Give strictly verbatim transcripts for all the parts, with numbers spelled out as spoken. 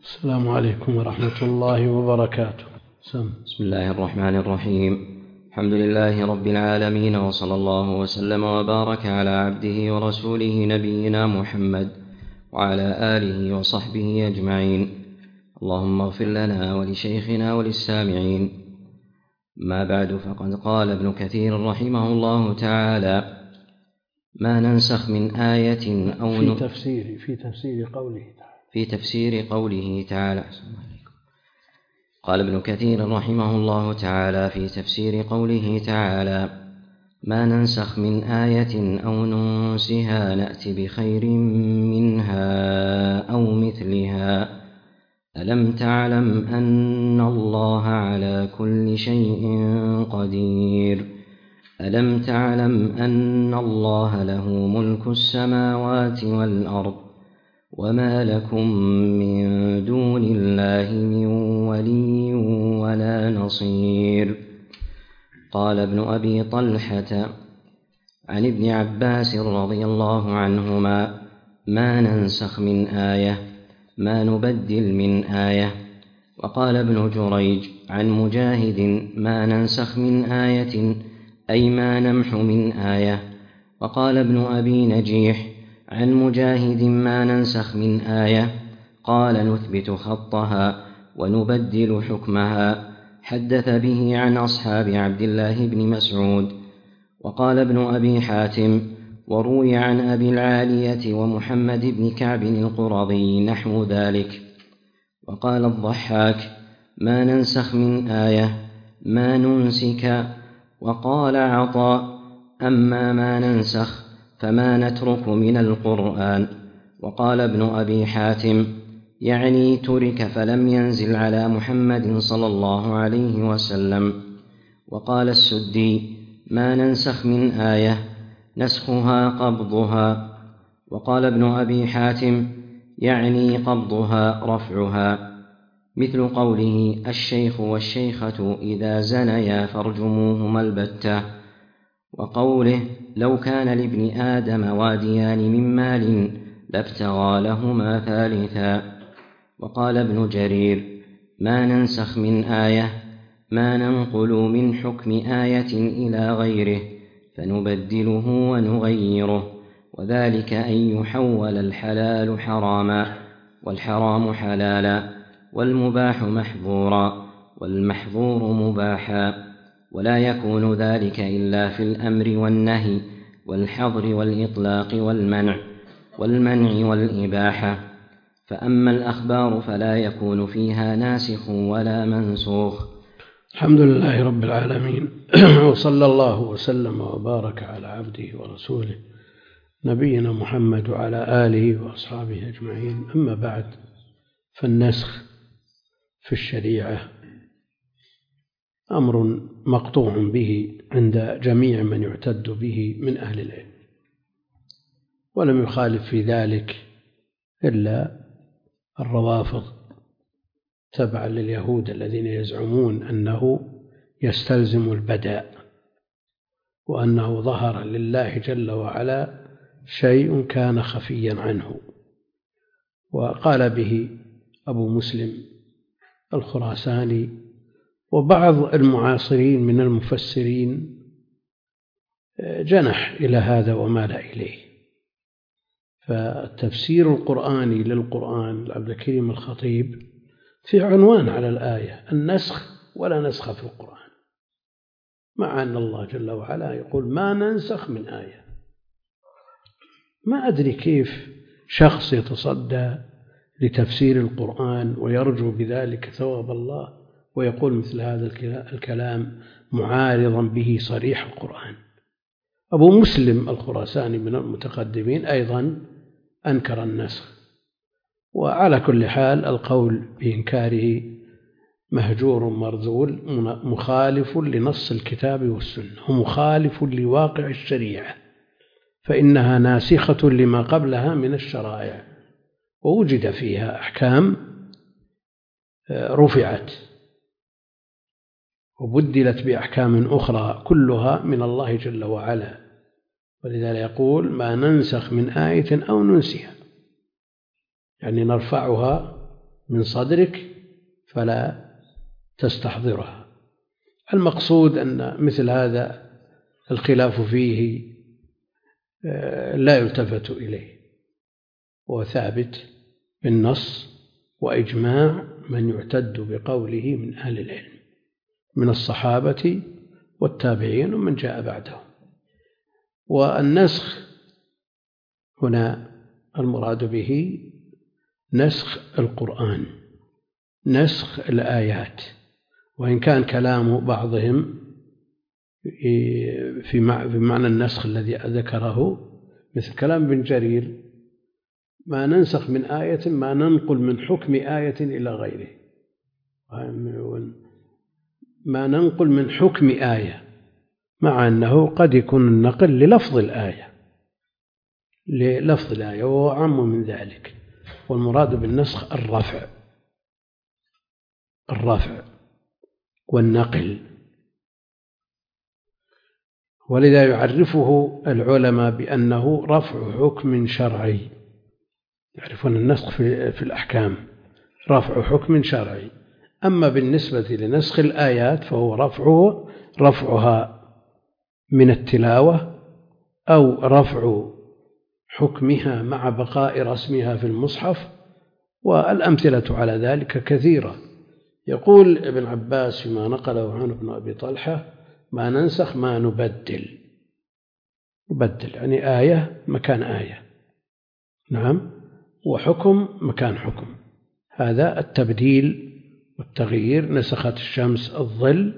السلام عليكم ورحمة الله وبركاته. سم. بسم الله الرحمن الرحيم. الحمد لله رب العالمين، وصلى الله وسلم وبارك على عبده ورسوله نبينا محمد وعلى آله وصحبه أجمعين. اللهم اغفر لنا ولشيخنا وللسامعين. ما بعد، فقد قال ابن كثير رحمه الله تعالى: ما ننسخ من آية أو في تفسير في تفسير قوله في تفسير قوله تعالى قال ابن كثير رحمه الله تعالى في تفسير قوله تعالى: ما ننسخ من آية أو ننسها نأت بخير منها أو مثلها ألم تعلم أن الله على كل شيء قدير ألم تعلم أن الله له ملك السماوات والأرض وما لكم من دون الله من ولي ولا نصير. قال ابن أبي طلحة عن ابن عباس رضي الله عنهما: ما ننسخ من آية ما نبدل من آية. وقال ابن جريج عن مجاهد: ما ننسخ من آية أي ما نمح من آية. وقال ابن أبي نجيح عن مجاهد: ما ننسخ من آية قال نثبت خطها ونبدل حكمها. حدث به عن أصحاب عبد الله بن مسعود. وقال ابن أبي حاتم: وروي عن أبي العالية ومحمد بن كعب القرظي نحو ذلك. وقال الضحاك: ما ننسخ من آية ما ننسك. وقال عطاء: أما ما ننسخ فما نترك من القرآن. وقال ابن أبي حاتم: يعني ترك فلم ينزل على محمد صلى الله عليه وسلم. وقال السدي: ما ننسخ من آية نسخها قبضها. وقال ابن أبي حاتم: يعني قبضها رفعها، مثل قوله: الشيخ والشيخة إذا زنيا فارجموهما البتة. وقوله: لو كان لابن آدم واديان من مال لابتغى لهما ثالثا. وقال ابن جرير: ما ننسخ من آية ما ننقل من حكم آية إلى غيره فنبدله ونغيره، وذلك أن يحول الحلال حراما والحرام حلالا والمباح محظورا والمحظور مباحا، ولا يكون ذلك إلا في الأمر والنهي والحظر والإطلاق والمنع والمنع والإباحة. فأما الأخبار فلا يكون فيها ناسخ ولا منسوخ. الحمد لله رب العالمين، وصلى الله وسلم وبارك على عبده ورسوله نبينا محمد وعلى آله وأصحابه أجمعين. أما بعد، فالنسخ في الشريعة أمر مقطوع به عند جميع من يعتد به من أهل العلم، ولم يخالف في ذلك إلا الروافض تبعا لليهود الذين يزعمون أنه يستلزم البداء، وأنه ظهر لله جل وعلا شيء كان خفيا عنه. وقال به أبو مسلم الخراساني وبعض المعاصرين من المفسرين جنح إلى هذا ومال إليه. فالتفسير القرآني للقرآن لعبد الكريم الخطيب في عنوان على الآية: النسخ ولا نسخ في القرآن، مع أن الله جل وعلا يقول: ما ننسخ من آية. ما أدري كيف شخص يتصدى لتفسير القرآن ويرجو بذلك ثواب الله ويقول مثل هذا الكلام معارضا به صريح القرآن. أبو مسلم الخراساني من المتقدمين أيضا أنكر النسخ. وعلى كل حال القول بإنكاره مهجور مرذول، مخالف لنص الكتاب والسنة ومخالف لواقع الشريعة، فإنها ناسخة لما قبلها من الشرائع، ووجد فيها أحكام رفعت وبدلت بأحكام أخرى كلها من الله جل وعلا. ولذلك يقول: ما ننسخ من آية أو ننسها، يعني نرفعها من صدرك فلا تستحضرها. المقصود أن مثل هذا الخلاف فيه لا يلتفت إليه، وثابت بالنص وإجماع من يعتد بقوله من أهل العلم من الصحابة والتابعين ومن جاء بعدهم. والنسخ هنا المراد به نسخ القرآن، نسخ الآيات، وإن كان كلام بعضهم في معنى النسخ الذي ذكره مثل كلام ابن جرير: ما ننسخ من آية ما ننقل من حكم آية إلى غيره، ما ننقل من حكم آية، مع أنه قد يكون النقل للفظ الآية للفظ الآية وهو أعم من ذلك. والمراد بالنسخ الرفع الرفع والنقل، ولذا يعرفه العلماء بأنه رفع حكم شرعي. يعرفون النسخ في الأحكام رفع حكم شرعي. أما بالنسبة لنسخ الآيات فهو رفعه رفعها من التلاوة أو رفع حكمها مع بقاء رسمها في المصحف، والأمثلة على ذلك كثيرة. يقول ابن عباس فيما نقله عن ابن أبي طلحة: ما ننسخ ما نبدل. نبدل يعني آية مكان آية، نعم، وحكم مكان حكم. هذا التبديل والتغيير. نسخت الشمس الظل،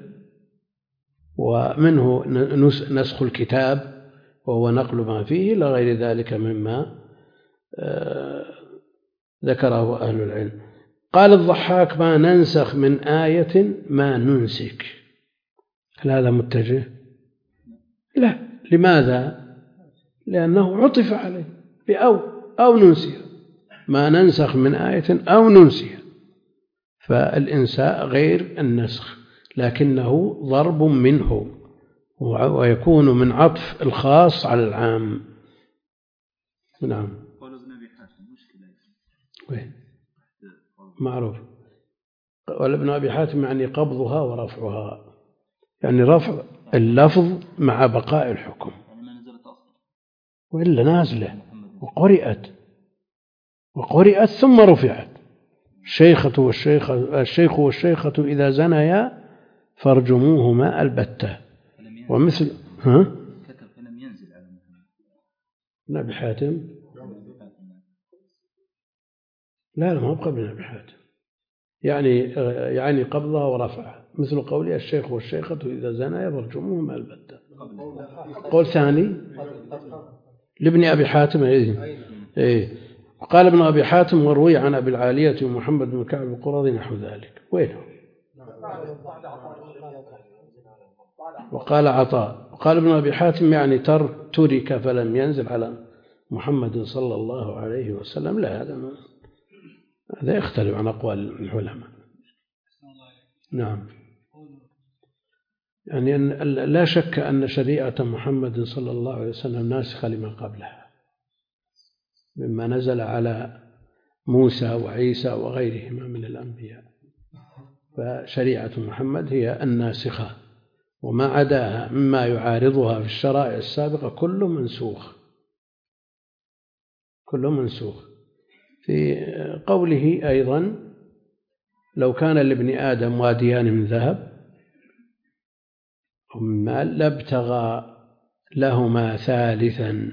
ومنه نسخ الكتاب وهو نقل ما فيه إلى غير ذلك مما ذكره أهل العلم. قال الضحاك: ما ننسخ من آية ما ننسك. هل هذا متجه؟ لا. لماذا؟ لأنه عطف عليه بأو أو ننسيها. ما ننسخ من آية أو ننسيها، فالإنساء غير النسخ، لكنه ضرب منه ويكون من عطف الخاص على العام. نعم. قال ابن أبي حاتم مشكلة وين؟ معروف. قال ابن أبي حاتم يعني قبضها ورفعها، يعني رفع اللفظ مع بقاء الحكم، وإلا نازلة وقرئت وقرئت ثم رفعت. الشيخة والشيخة الشيخ والشيخة إذا زنيا فارجموهما البتة. ومثل ها كتب فلم ينزل على محمد. ابن أبي حاتم لا لا ما هو قبل ابن أبي حاتم، يعني يعني قبضها ورفعها، مثل قولي: الشيخ والشيخة إذا زنيا فارجموهما البتة. قول ثاني لابن أبي حاتم. إيه. قال ابن أبي حاتم: وروي عن أبي العالية ومحمد بن كعب القرظي نحو ذلك. وينه؟ وقال عطاء. وقال ابن أبي حاتم يعني ترك فلم ينزل على محمد صلى الله عليه وسلم. لا، هذا ما هذا يختلف عن أقوال العلماء. نعم. يعني أن لا شك أن شريعة محمد صلى الله عليه وسلم ناسخة لما قبلها مما نزل على موسى وعيسى وغيرهما من الأنبياء، فشريعة محمد هي الناسخة، وما عداها مما يعارضها في الشرائع السابقة كله منسوخ كله منسوخ. في قوله أيضا: لو كان لابن آدم واديان من ذهب ومن مال لابتغى لهما ثالثا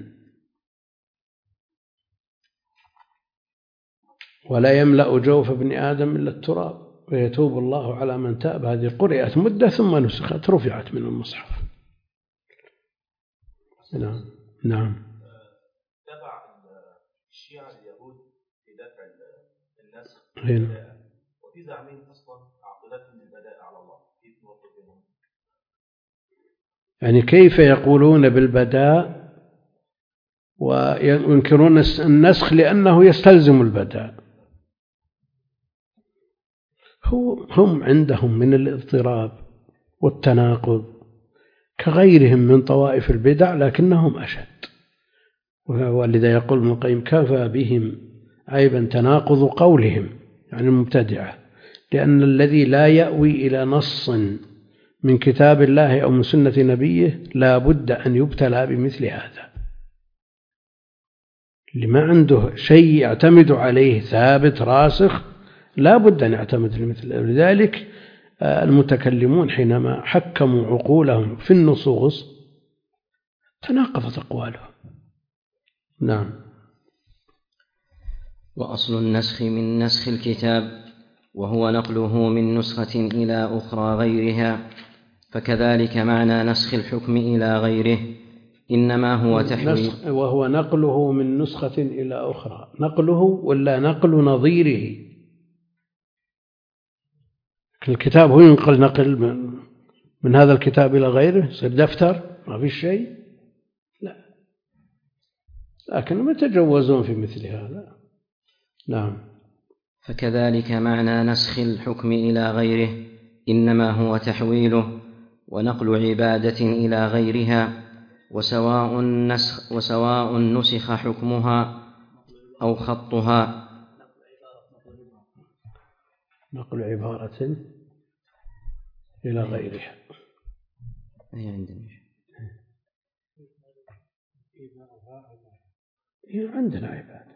ولا يملأ جوف ابن آدم إلا التراب ويتوب الله على من تاب. هذه قرئت مدة ثم نسخت رفعت من المصحف. نعم. نعم. تبع الشيعة اليهود في دفع النسخ هنا. وفي زعمين أصلا عقيدتهم بالبداء على الله، كيف نوافقهم؟ يعني كيف يقولون بالبداء وينكرون النسخ لأنه يستلزم البداء؟ هم عندهم من الاضطراب والتناقض كغيرهم من طوائف البدع، لكنهم أشد. ولذا يقول ابن القيم: كفى بهم عيبا تناقض قولهم يعني المبتدعة، لأن الذي لا يأوي إلى نص من كتاب الله أو من سنة نبيه لا بد أن يبتلى بمثل هذا، اللي ما عنده شيء يعتمد عليه ثابت راسخ لا بد أن يعتمد لمثل. لذلك المتكلمون حينما حكموا عقولهم في النصوص تناقضت أقوالهم. نعم. وأصل النسخ من نسخ الكتاب وهو نقله من نسخة إلى أخرى غيرها، فكذلك معنى نسخ الحكم إلى غيره إنما هو تحويل. وهو نقله من نسخة إلى أخرى، نقله ولا نقل نظيره؟ الكتاب هو ينقل نقل من, من هذا الكتاب إلى غيره، يصير دفتر ما في شيء، لا، لكن ما يتجوزون في مثل هذا. نعم. فكذلك معنى نسخ الحكم إلى غيره إنما هو تحويله ونقل عبادة إلى غيرها، وسواء نسخ, وسواء نسخ حكمها أو خطها. نقل عبارة إلى غيرها. هي عندنا هي عندنا عبادة.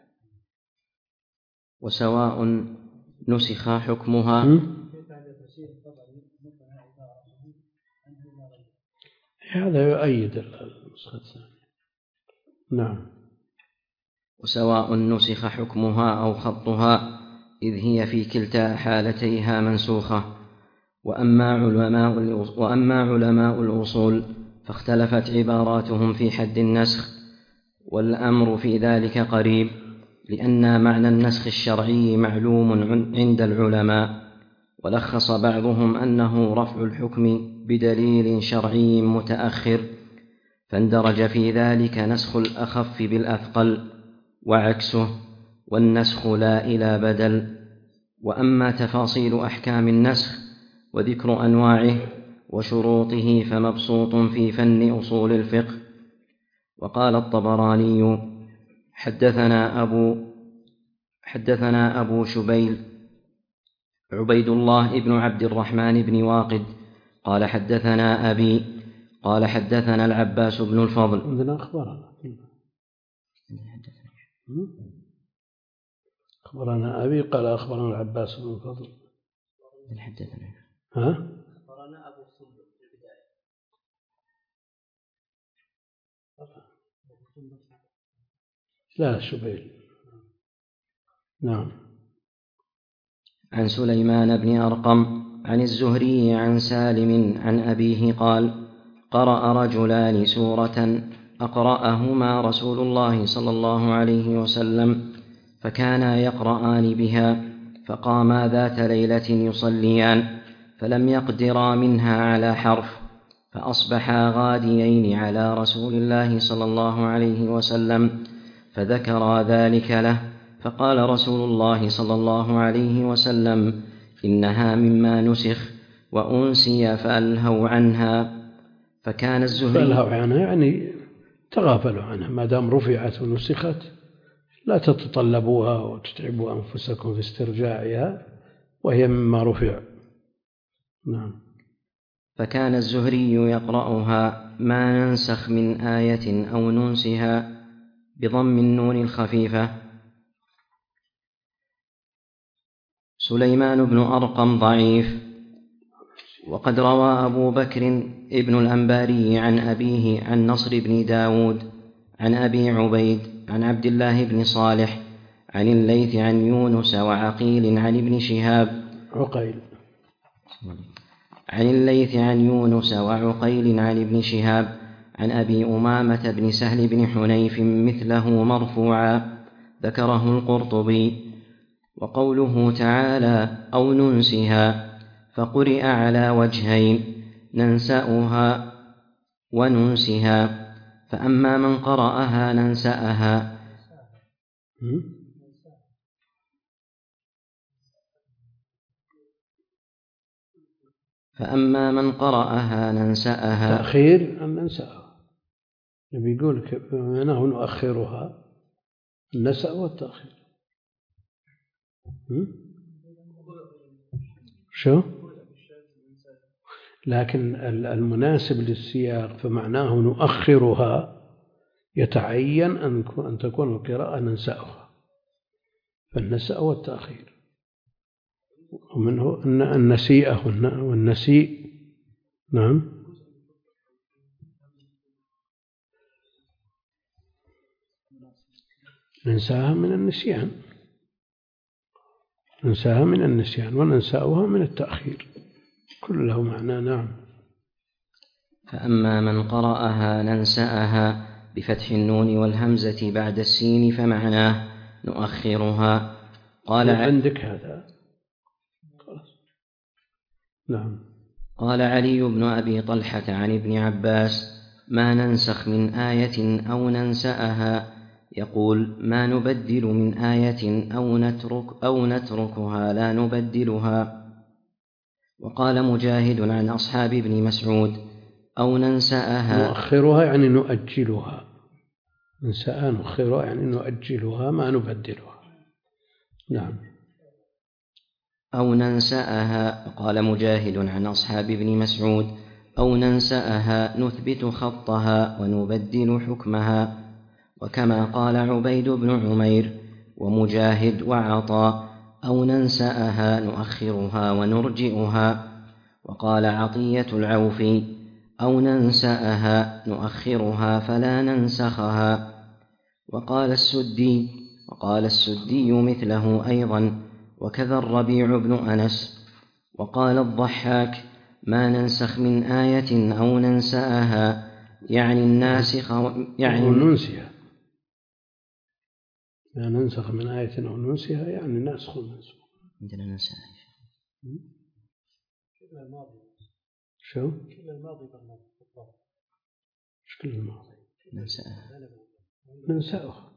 وسواء نسخ حكمها. هذا يؤيد النسخة الثانية. نعم. وسواء نسخ حكمها أو خطها إذ هي في كلتا حالتيها منسوخة. وأما علماء, وأما علماء الأصول فاختلفت عباراتهم في حد النسخ، والأمر في ذلك قريب، لأن معنى النسخ الشرعي معلوم عند العلماء، ولخص بعضهم أنه رفع الحكم بدليل شرعي متأخر، فاندرج في ذلك نسخ الأخف بالأثقل وعكسه، والنسخ لا إلى بدل. وأما تفاصيل أحكام النسخ وذكر أنواعه وشروطه فمبسوط في فن أصول الفقه. وقال الطبراني حدثنا أبو, حدثنا أبو شبيل عبيد الله ابن عبد الرحمن بن واقد قال حدثنا أبي قال حدثنا العباس بن الفضل. عندنا أخبارنا أخبرنا أبي قال أخبرنا العباس بن الفضل. ها؟ أخبرنا أبو الصندوق في البداية. لا شبيل. نعم. عن سليمان بن أرقم عن الزهري عن سالم عن أبيه قال: قرأ رجلان سورة أقرأهما رسول الله صلى الله عليه وسلم، فكانا يقرآن بها، فقاما ذات ليلة يصليان، فلم يقدرا منها على حرف، فأصبحا غاديين على رسول الله صلى الله عليه وسلم، فذكرا ذلك له، فقال رسول الله صلى الله عليه وسلم: إنها مما نسخ وأنسي فألهوا عنها. فكان الزهري فألهوا عنها يعني تغافلوا عنها، ما دام رفعت ونسخت لا تتطلبوها وتتعبوا أنفسكم في استرجاعها وهي مما رفع. نعم. فكان الزهري يقرأها: ما ننسخ من آية أو ننسها، بضم النون الخفيفة. سليمان بن أرقم ضعيف. وقد روى أبو بكر ابن الأنباري عن أبيه عن نصر بن داود عن أبي عبيد عن عبد الله بن صالح عن الليث عن يونس وعقيل عن ابن شهاب عقيل عن الليث عن يونس وعقيل عن ابن شهاب عن أبي أمامة بن سهل بن حنيف مثله مرفوعا، ذكره القرطبي. وقوله تعالى: أو ننسها، فقرئ على وجهين: ننسأها وننسها، فأما من قرأها ننسأها فأما من قرأها ننسأها تأخير أم ننسأها، نبي يقول أنه نؤخرها، النسأ والتأخير. شو؟ لكن المناسب للسياق فمعناه نؤخرها يتعين أن تكون القراءة ننسأها، فالنسأ والتأخير، ومنه أن النسيئة والنسيء. نعم. ننساها من النسيان، ننساها من النسيان وننساها من التأخير، كل له معنى. نعم. فأما من قرأها ننسأها بفتح النون والهمزة بعد السين فمعناه نؤخرها. قال عندك هذا. نعم. قال علي بن أبي طلحة عن ابن عباس: ما ننسخ من آية أو ننسأها يقول: ما نبدل من آية أو نترك أو نتركها لا نبدلها. وقال مجاهد عن أصحاب ابن مسعود: أو ننسأها نؤخرها يعني نؤجلها، ننسأها نؤخرها يعني نؤجلها ما نبدلها. نعم. أو ننسأها. قال مجاهد عن أصحاب ابن مسعود: أو ننسأها نثبت خطها ونبدل حكمها. وكما قال عبيد بن عمير ومجاهد وعطاء: أو ننسأها نؤخرها ونرجئها. وقال عطية العوفي: أو ننسأها نؤخرها فلا ننسخها. وقال السدي وقال السدي مثله أيضا، وكذا الربيع بن أنس. وقال الضحاك: ما ننسخ من آية أو ننسأها يعني الناسخ يعني ننسها، ما ننسخ من آية أو ننسها يعني ناسخ ومنسوخ. عندنا ننسى شو؟ كل الماضي بالماضي. مش كل الماضي. ننسأها ننسأها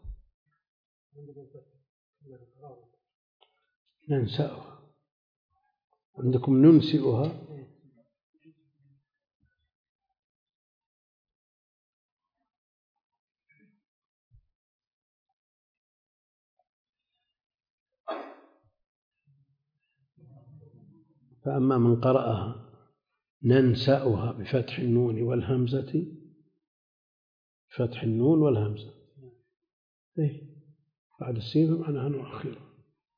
ننسأها. عندكم ننسئها. فأما من قرأها ننسأها بفتح النون والهمزة، فتح النون والهمزة إيه؟ بعد السين معناها نؤخرها.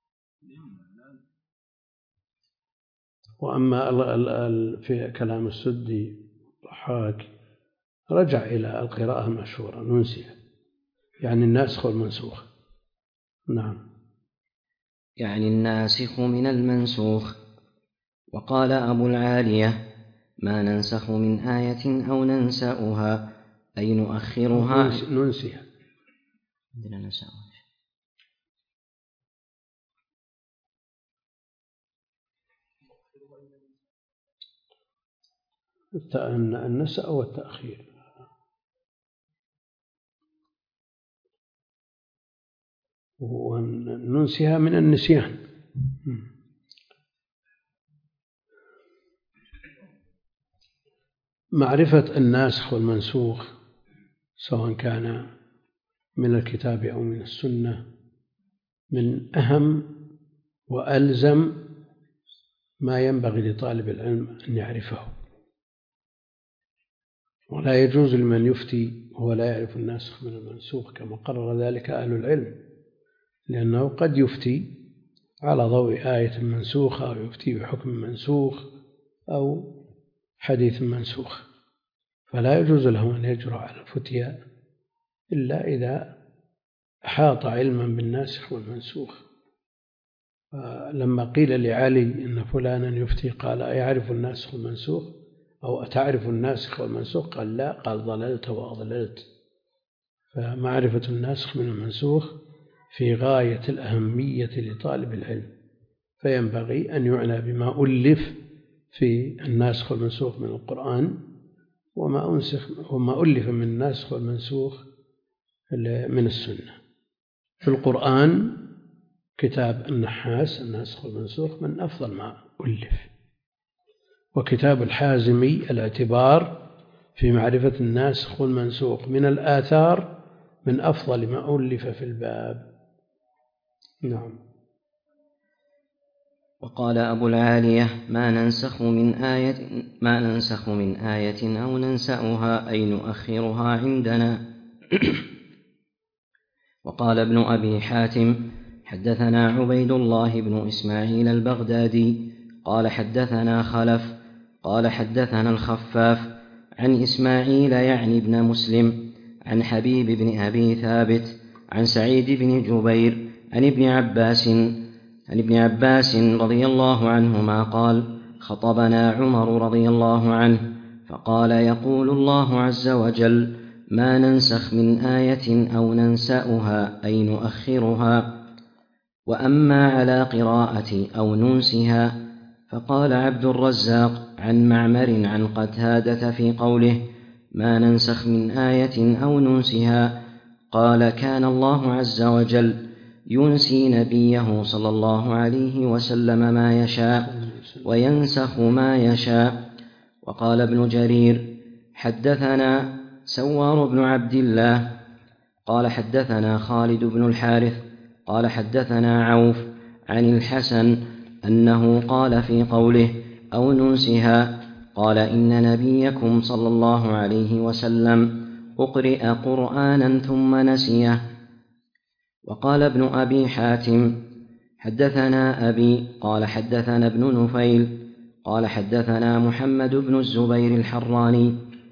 وأما في كلام السدي الضحاك رجع إلى القراءة المشهورة ننسيها يعني الناسخ والمنسوخ. نعم. يعني الناسخ من المنسوخ. وقال أبو العالية: ما ننسخ من آية أو ننسأها أي نؤخرها ننسيها. عندنا ننسأها. النسأ والتأخير. وننسيها من النسيان. معرفة الناسخ والمنسوخ سواء كان من الكتاب أو من السنة من أهم وألزم ما ينبغي لطالب العلم أن يعرفه، ولا يجوز لمن يفتي وهو لا يعرف الناسخ من المنسوخ كما قرر ذلك أهل العلم، لأنه قد يفتي على ضوء آية منسوخة أو يفتي بحكم منسوخ أو حديث منسوخ، فلا يجوز له أن يجرؤ على الفتيا إلا إذا أحاط علما بالناسخ والمنسوخ. لما قيل لعلي إن فلانا يفتي قال: أيعرف الناسخ والمنسوخ أو أتعرف الناسخ والمنسوخ؟ قال: لا. قال: ضللت وأضللت. فمعرفة الناسخ من المنسوخ في غاية الأهمية لطالب العلم، فينبغي أن يعنى بما ألف في الناسخ والمنسوخ من القرآن وما أنسخ وما ألف من الناسخ والمنسوخ من السنة. في القرآن كتاب النحاس الناسخ والمنسوخ من أفضل ما ألف، وكتاب الحازمي الاعتبار في معرفة الناسخ والمنسوخ من الآثار من أفضل ما ألف في الباب. نعم. وقال أبو العالية: ما ننسخ من آية ما ننسخ من آية أو ننسأها أي نؤخرها عندنا. وقال ابن أبي حاتم: حدثنا عبيد الله بن إسماعيل البغدادي قال حدثنا خلف قال حدثنا الخفاف عن إسماعيل يعني ابن مسلم عن حبيب بن أبي ثابت عن سعيد بن جبير عن ابن عباس عن ابن عباس رضي الله عنهما قال: خطبنا عمر رضي الله عنه فقال: يقول الله عز وجل: ما ننسخ من آية أو ننسأها أي نؤخرها. وأما على قراءة أو ننسها فقال عبد الرزاق عن معمر عن قتادة في قوله: ما ننسخ من آية أو ننسها، قال: كان الله عز وجل ينسي نبيه صلى الله عليه وسلم ما يشاء وينسخ ما يشاء. وقال ابن جرير: حدثنا سوار بن عبد الله قال حدثنا خالد بن الحارث قال حدثنا عوف عن الحسن أنه قال في قوله: أو ننسها، قال: إن نبيكم صلى الله عليه وسلم أقرئ قرآنا ثم نسيه. وقال ابن أبي حاتم: حدثنا أبي قال حدثنا ابن نفيل قال حدثنا محمد بن الزبير الحراني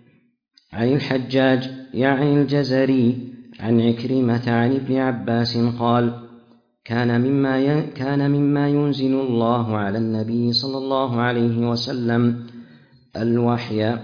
عن الحجاج يعني الجزري عن عكرمة عن ابن عباس قال: كان مما كان مما ينزل الله على النبي صلى الله عليه وسلم الوحي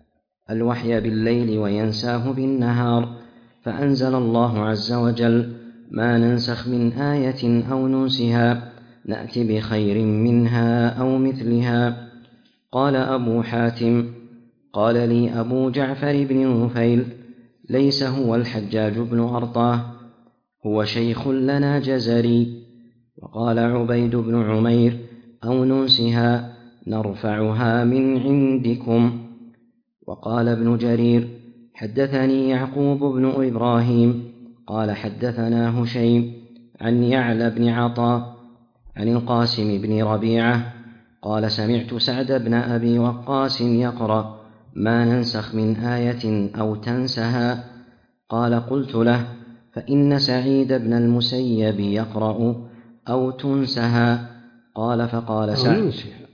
الوحي بالليل وينساه بالنهار، فأنزل الله عز وجل: ما ننسخ من آية أو ننسها نأت بخير منها أو مثلها. قال أبو حاتم: قال لي أبو جعفر بن نفيل: ليس هو الحجاج بن أرطاه، هو شيخ لنا جزري. وقال عبيد بن عمير: أو ننسها نرفعها من عندكم. وقال ابن جرير: حدثني يعقوب بن إبراهيم قال حدثنا هشيم عن يعلى بن عطاء عن القاسم بن ربيعة قال: سمعت سعد بن أبي وقاص يقرأ: ما ننسخ من آية أو تنسها. قال: قلت له: فإن سعيد بن المسيب يقرأ: أو تنسها. قال: فقال سعد: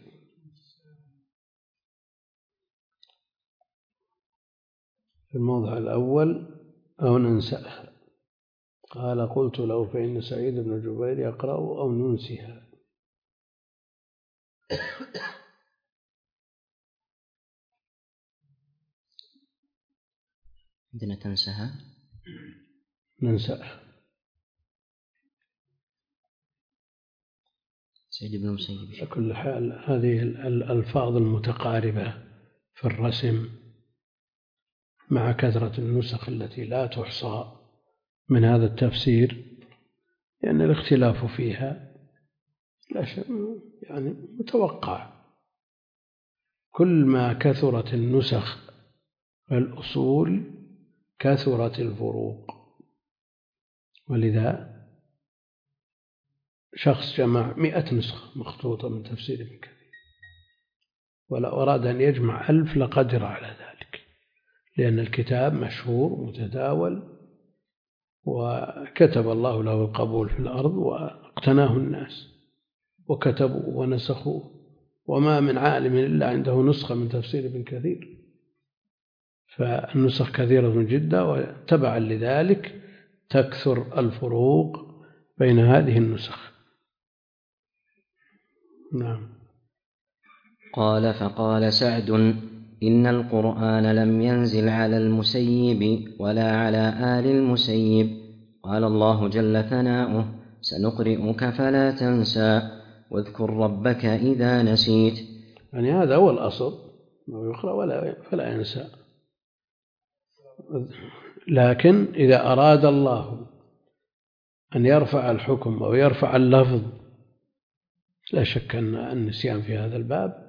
في الموضع الأول أو ننسأها. قال: قلت له: فإن سعيد بن جبير يقرأ: أو ننسها. عندنا تنسها ننسأها. سعيد بن المسيب. على كل حال هذه الألفاظ المتقاربة في الرسم مع كثرة النسخ التي لا تحصى من هذا التفسير، لأن يعني الاختلاف فيها لا شيء يعني متوقع. كل ما كثرت النسخ الأصول كثرت الفروق، ولذا شخص جمع مئة نسخة مخطوطة من تفسير ابن كثير، ولو أراد أن يجمع ألف لقدر على ذلك، لأن الكتاب مشهور متداول وكتب الله له القبول في الأرض واقتناه الناس وكتبوا ونسخوه، وما من عالم إلا عنده نسخة من تفسير ابن كثير، فالنسخ كثيرة جدا، وتبعا لذلك تكثر الفروق بين هذه النسخ. نعم. قال: فقال سعد: إن القرآن لم ينزل على المسيب ولا على آل المسيب. قال الله جل ثناؤه: سنقرئك فلا تنسى واذكر ربك إذا نسيت. يعني هذا هو الأصل، أنه يقرأ ولا فلا ينسى. لكن إذا أراد الله أن يرفع الحكم أو يرفع اللفظ، لا شك أن النسيان في هذا الباب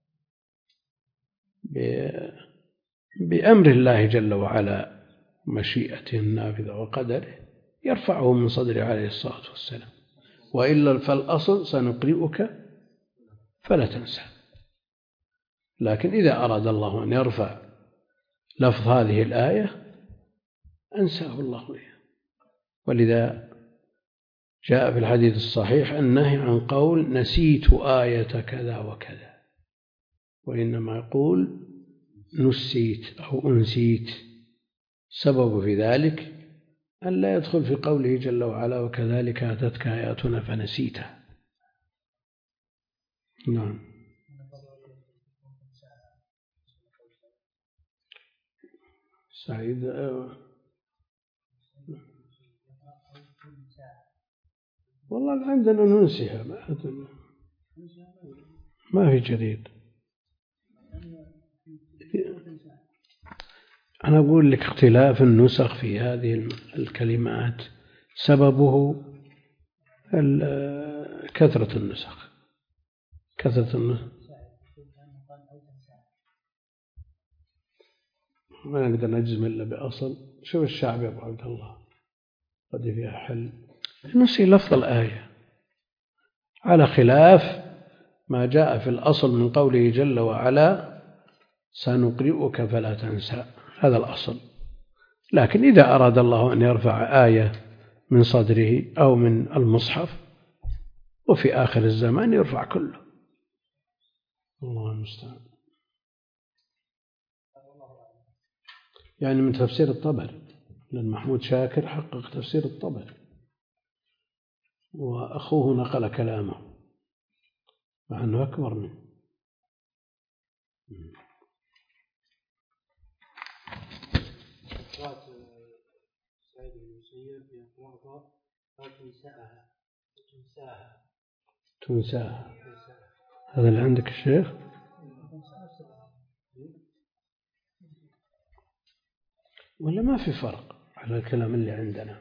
بأمر الله جل وعلا مشيئته النافذة وقدره يرفعه من صدره عليه الصلاة والسلام، وإلا فالأصل سنقرئك فلا تنسى. لكن إذا أراد الله أن يرفع لفظ هذه الآية أنساه الله إياه. ولذا جاء في الحديث الصحيح النهي عن قول نسيت آية كذا وكذا، وإنما يقول نسيت أو أنسيت. سبب في ذلك أن لا يدخل في قوله جل وعلا وكذلك أتتك آياتنا فنسيتها. نعم. سعيد والله عندنا ننسيها، ما في جديد. أنا أقول لك اختلاف النسخ في هذه الكلمات سببه كثرة النسخ كثرة النسخ ما نقدر نجزم إلا بأصل. شوف الشعب يا أبو عبد الله قد فيها حل نسي لفظ الآية، على خلاف ما جاء في الأصل من قوله جل وعلا سنقرئك فلا تنسى، هذا الأصل. لكن إذا أراد الله أن يرفع آية من صدره أو من المصحف وفي آخر الزمان يرفع كله. الله المستعان. يعني من تفسير الطبري، لأن محمود شاكر حقق تفسير الطبري وأخوه نقل كلامه مع أنه أكبر منه. سعيد بن المسيب يقرأها أو تنساها تنساها تنساها هذا اللي عندك الشيخ؟ ولا ما في فرق على الكلام اللي عندنا؟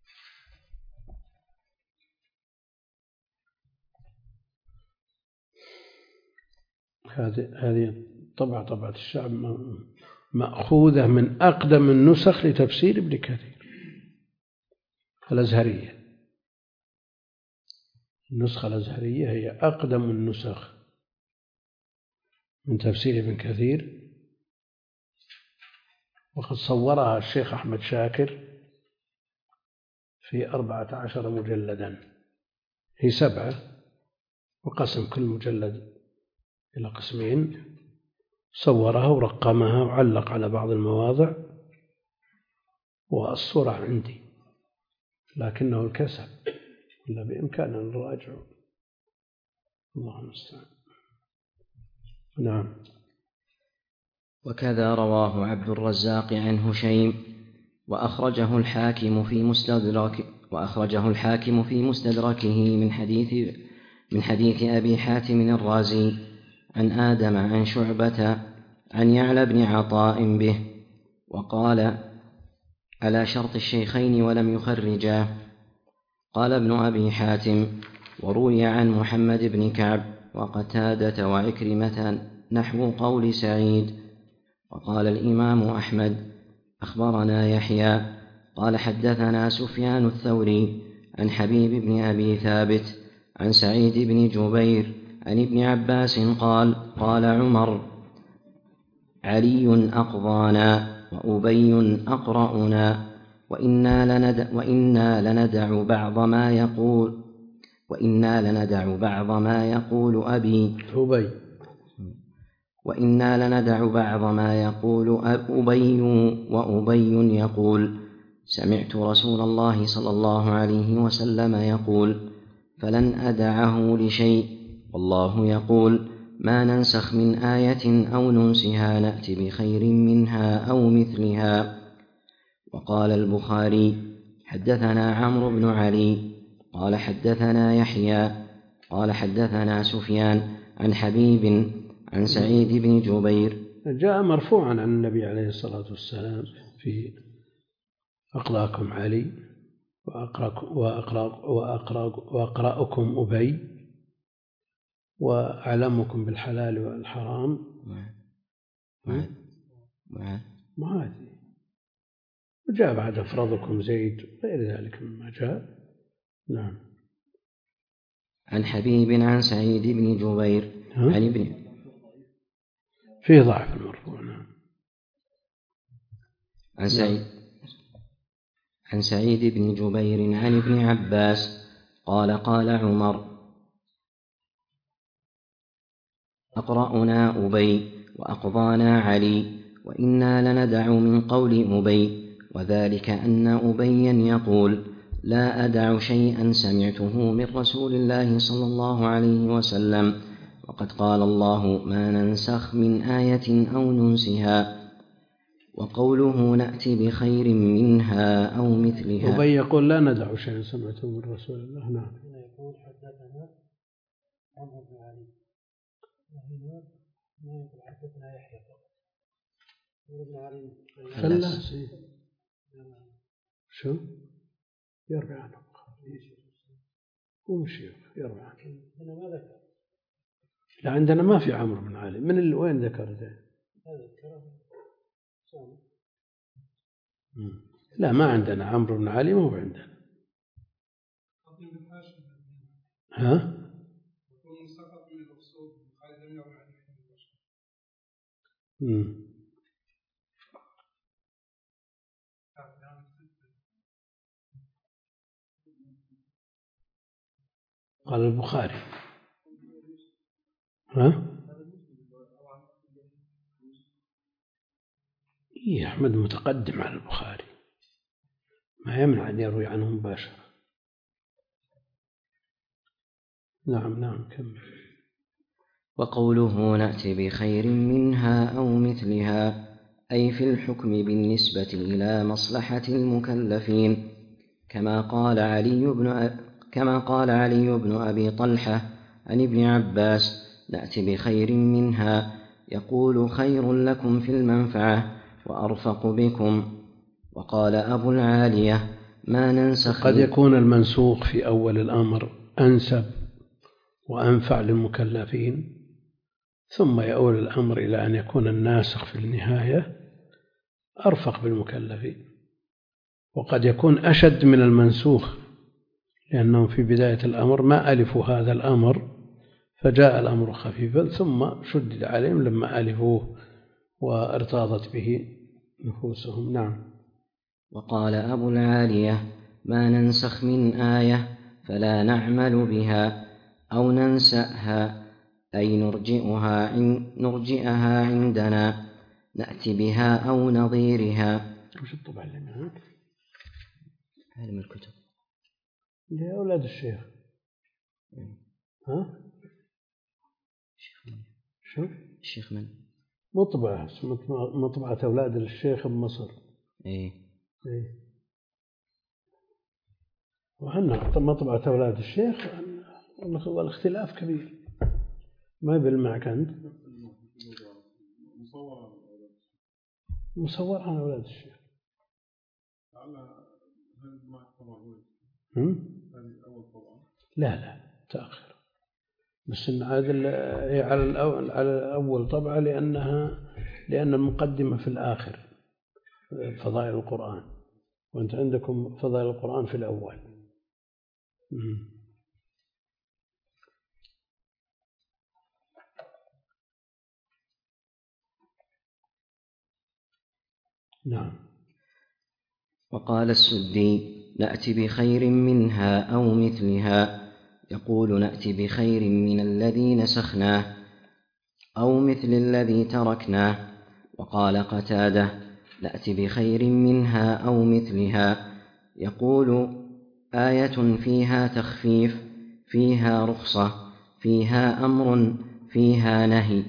هذه هذه طبعة طبعة الشعب مأخوذة من أقدم النسخ لتفسير ابن كثير الأزهرية. النسخة الأزهرية هي أقدم النسخ من تفسير ابن كثير، وقد صورها الشيخ أحمد شاكر في أربعة عشر مجلدا، هي سبعة وقسم كل مجلد إلى قسمين، صورها ورقمها وعلق على بعض المواضع، والصورة عندي لكنه الكسل إلا بإمكاننا نراجع. الله المستعان. نعم. وكذا رواه عبد الرزاق عن هشيم وأخرجه الحاكم في مستدرك وأخرجه الحاكم في مستدركه من حديث من حديث أبي حاتم الرازي عن آدم عن شعبة عن يعلى بن عطاء به، وقال على شرط الشيخين ولم يخرجاه. قال ابن أبي حاتم وروي عن محمد بن كعب وقتادة وعكرمة نحو قول سعيد. وقال الإمام أحمد أخبرنا يحيى قال حدثنا سفيان الثوري عن حبيب بن أبي ثابت عن سعيد بن جبير عن ابن عباس قال قال عمر علي أقضانا وأبي أقرأنا وإنا لندع, وإنا لندع بعض ما يقول وإنا لندع بعض ما يقول أبي أبي وإنا لندع بعض ما يقول أبي وأبي يقول سمعت رسول الله صلى الله عليه وسلم يقول فلن أدعه لشيء والله يقول ما ننسخ من آية أو ننسها نأت بخير منها أو مثلها. وقال البخاري حدثنا عمرو بن علي قال حدثنا يحيى قال حدثنا سفيان عن حبيب عن سعيد بن جبير. جاء مرفوعا عن النبي عليه الصلاة والسلام في أقراكم علي وأقرأكم أبي وأعلمكم بالحلال والحرام معاذ، وجاء بعد أفرضكم زيد غير ذلك مما جاء. نعم. عن حبيب عن سعيد بن جبير عن ابن فيه ضعف المرفوع. نعم. عن سعيد عن سعيد بن جبير عن ابن عباس قال قال عمر أقرأنا أبي وأقضانا علي وإنا لندع من قول أبي، وذلك أن أبيا يقول لا أدع شيئا سمعته من رسول الله صلى الله عليه وسلم، وقد قال الله ما ننسخ من آية أو ننسها. وقوله نأتي بخير منها أو مثلها. أبي يقول لا ندع شيئا سمعته من رسول الله. نعم. يقول حدثنا عمرو بن علي، وهنا ما يقول حدثنا يحيى فقط. عمرو بن علي فلاس. شو يروي عنه هو مشيخ يروي عنه. هنا ما ذكر. لا عندنا ما في عمرو بن علي. من اللي وين ذكر ذا؟ لا ما عندنا عمرو بن علي، ما هو عندنا. ها؟ امم قال البخاري. ها؟ إيه أحمد متقدم على البخاري، ما يمنع أن يروي عنه مباشرة. نعم نعم كمل. وقوله نأتي بخير منها أو مثلها أي في الحكم بالنسبة إلى مصلحة المكلفين، كما قال علي بن أ... كما قال علي بن أبي طلحة عن ابن عباس نأتي بخير منها، يقول خير لكم في المنفعة وأرفق بكم. وقال أبو العالية ما ننسخ. قد يكون المنسوخ في أول الأمر أنسب وأنفع للمكلفين، ثم يؤول الأمر إلى أن يكون الناسخ في النهاية أرفق بالمكلفين، وقد يكون أشد من المنسوخ لأنهم في بداية الأمر ما ألفوا هذا الأمر فجاء الأمر خفيفا ثم شدد عليهم لما ألفوه وارتاضت به نفوسهم. نعم. وقال أبو العالية ما ننسخ من آية فلا نعمل بها أو ننسأها أي نرجئها, نرجئها عندنا نأتي بها أو نظيرها. وش الطبع اللي معك؟ هذه من الكتب يا أولاد الشيخ. ها؟ الشيخ من؟ شو؟ الشيخ من؟ مطبعة مطبعة أولاد الشيخ بمصر. إيه. إيه. وهنا مطبعة أولاد الشيخ والاختلاف كبير، ما بالمعك أنت مصور عن أولاد الشيخ. لا لا تأخر، بس إن عادل على الأول على أول طبعة لأنها لأن المقدمة في الآخر فضائل القرآن، وأنت عندكم فضائل القرآن في الأول. مم. نعم. وقال السدي نأتي بخير منها أو مثلها، يقول نأتي بخير من الذي نسخناه أو مثل الذي تركناه. وقال قتادة نأتي بخير منها أو مثلها، يقول آية فيها تخفيف فيها رخصة فيها أمر فيها نهي.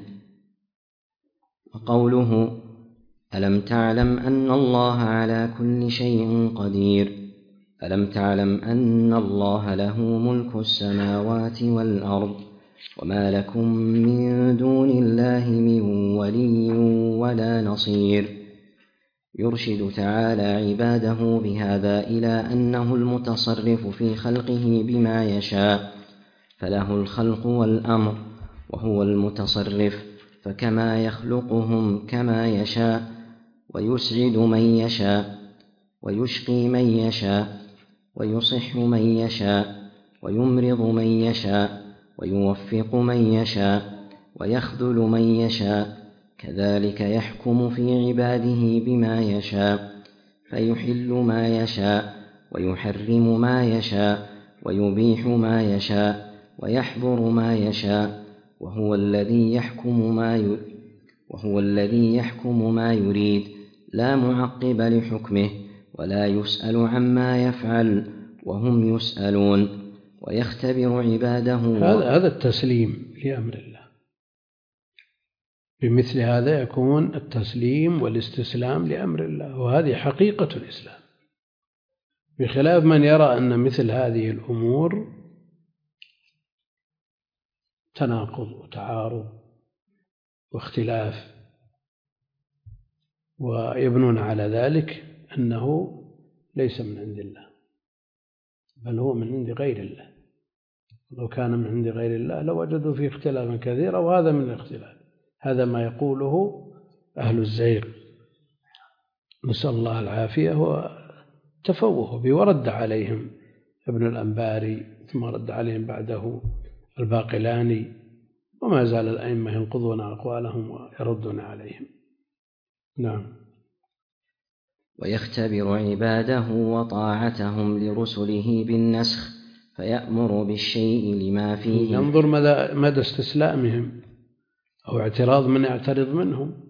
وقوله ألم تعلم أن الله على كل شيء قدير، ألم تعلم أن الله له ملك السماوات والأرض وما لكم من دون الله من ولي ولا نصير. يرشد تعالى عباده بهذا إلى أنه المتصرف في خلقه بما يشاء، فله الخلق والأمر وهو المتصرف، فكما يخلقهم كما يشاء ويسعد من يشاء ويشقي من يشاء ويصح من يشاء ويمرض من يشاء ويوفق من يشاء ويخذل من يشاء، كذلك يحكم في عباده بما يشاء، فيحل ما يشاء ويحرم ما يشاء ويبيح ما يشاء ويحظر ما يشاء، وهو الذي يحكم ما يريد وهو الذي يحكم ما يريد لا معقب لحكمه، ولا يسأل عما يفعل وهم يسألون، ويختبر عباده. هذا هذا التسليم لأمر الله. بمثل هذا يكون التسليم والاستسلام لأمر الله، وهذه حقيقة الإسلام، بخلاف من يرى أن مثل هذه الأمور تناقض وتعارض واختلاف، ويبنون على ذلك أنه ليس من عند الله، بل هو من عند غير الله. لو كان من عند غير الله لوجدوا فيه اختلافا كثيرا، وهذا من الاختلاف. هذا ما يقوله أهل الزيغ، نسأل الله العافية، وتفوه به، ورد عليهم ابن الأنباري، ثم رد عليهم بعده الباقلاني، وما زال الأئمة ينقضون أقوالهم ويردون عليهم. نعم. ويختبر عباده وطاعتهم لرسله بالنسخ، فيأمر بالشيء لما فيه. ينظر مدى استسلامهم أو اعتراض من يعترض منهم.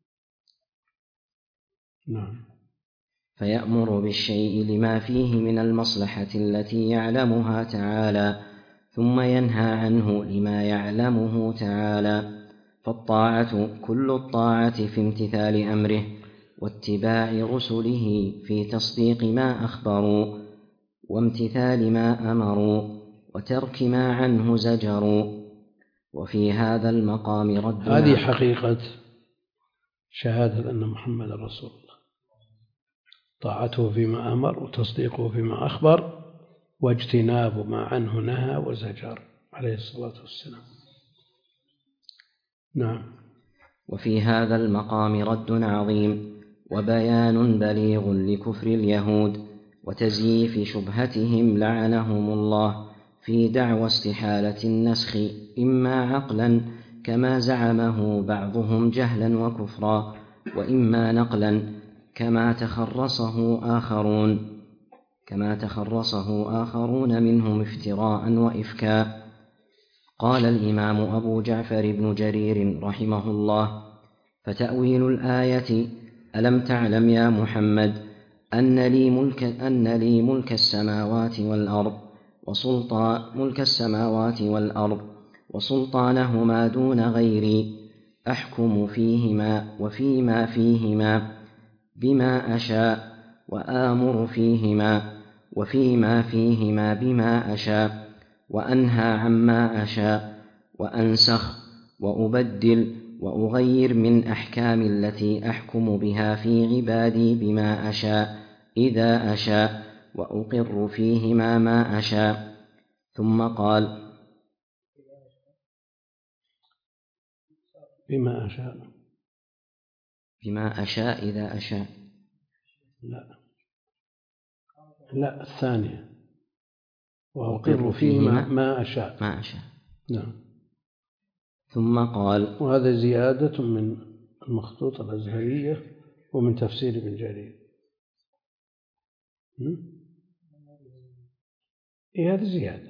نعم. فيأمر بالشيء لما فيه من المصلحة التي يعلمها تعالى، ثم ينهى عنه لما يعلمه تعالى. فالطاعة كل الطاعة في امتثال أمره واتباع رسله في تصديق ما أخبروا وامتثال ما أمروا وترك ما عنه زجروا. وفي هذا المقام ردنا. هذه حقيقة شهادة أن محمد رسول الله، طاعته فيما أمر وتصديقه فيما أخبر واجتناب ما عنه نهى وزجر عليه الصلاة والسلام. نعم. وفي هذا المقام رد عظيم وبيان بليغ لكفر اليهود وتزييف شبهتهم لعنهم الله في دعوى استحالة النسخ، إما عقلا كما زعمه بعضهم جهلا وكفرا، وإما نقلا كما تخرصه آخرون كما تخرصه آخرون منهم افتراء وإفكاء. قال الإمام أبو جعفر بن جرير رحمه الله: فتأويل الآية ألم تعلم يا محمد أن لي ملك, أن لي ملك السماوات والأرض وسلطان ملك السماوات والأرض وسلطانهما دون غيري، أحكم فيهما وفيما فيهما بما أشاء، وآمر فيهما وفيما فيهما بما أشاء، وأنهى عما أشاء، وأنسخ وأبدل وأغير من أحكام التي أحكم بها في عبادي بما أشاء إذا أشاء، وأقر فيهما ما أشاء. ثم قال: بما أشاء بما أشاء إذا أشاء. لا لا الثانية، وأقر فيهما ما أشاء ما أشاء. نعم. ثم قال: وهذا زيادة من المخطوط الأزهرية ومن تفسير ابن جرير. إيه هذه زيادة.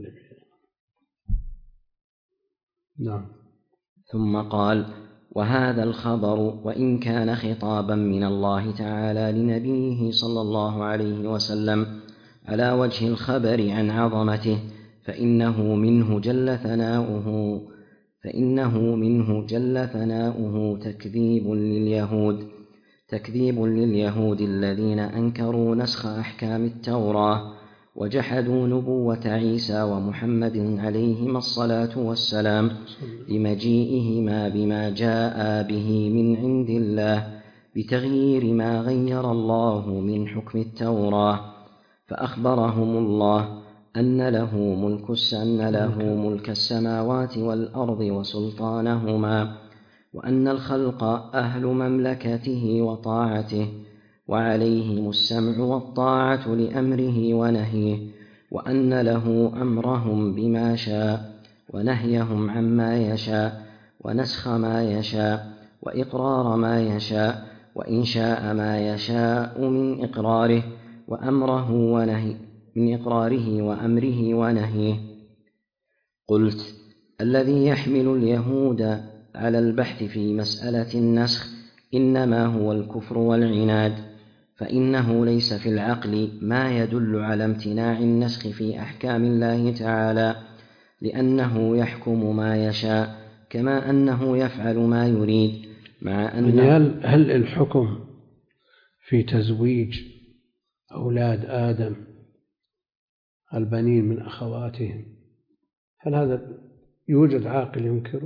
نعم. ثم قال: وهذا الخبر وإن كان خطابا من الله تعالى لنبيه صلى الله عليه وسلم على وجه الخبر عن عظمته، فإنه منه جل ثناؤه فإنه منه جل ثناؤه تكذيب لليهود تكذيب لليهود الذين أنكروا نسخ أحكام التوراة وجحدوا نبوة عيسى ومحمد عليهما الصلاة والسلام لمجيئهما بما جاء به من عند الله بتغيير ما غير الله من حكم التوراة. فأخبرهم الله أن له ملك أن له ملك السماوات والأرض وسلطانهما، وأن الخلق أهل مملكته وطاعته، وعليهم السمع والطاعة لأمره ونهيه، وأن له أمرهم بما شاء ونهيهم عما يشاء، ونسخ ما يشاء وإقرار ما يشاء وإنشاء ما يشاء من إقراره وأمره ونهي من إقراره وأمره ونهيه. قلت: الذي يحمل اليهود على البحث في مسألة النسخ إنما هو الكفر والعناد، فإنه ليس في العقل ما يدل على امتناع النسخ في أحكام الله تعالى، لأنه يحكم ما يشاء كما أنه يفعل ما يريد، مع أن هل, هل الحكم في تزويج أولاد آدم البنين من أخواتهم هل هذا يوجد عاقل ينكره؟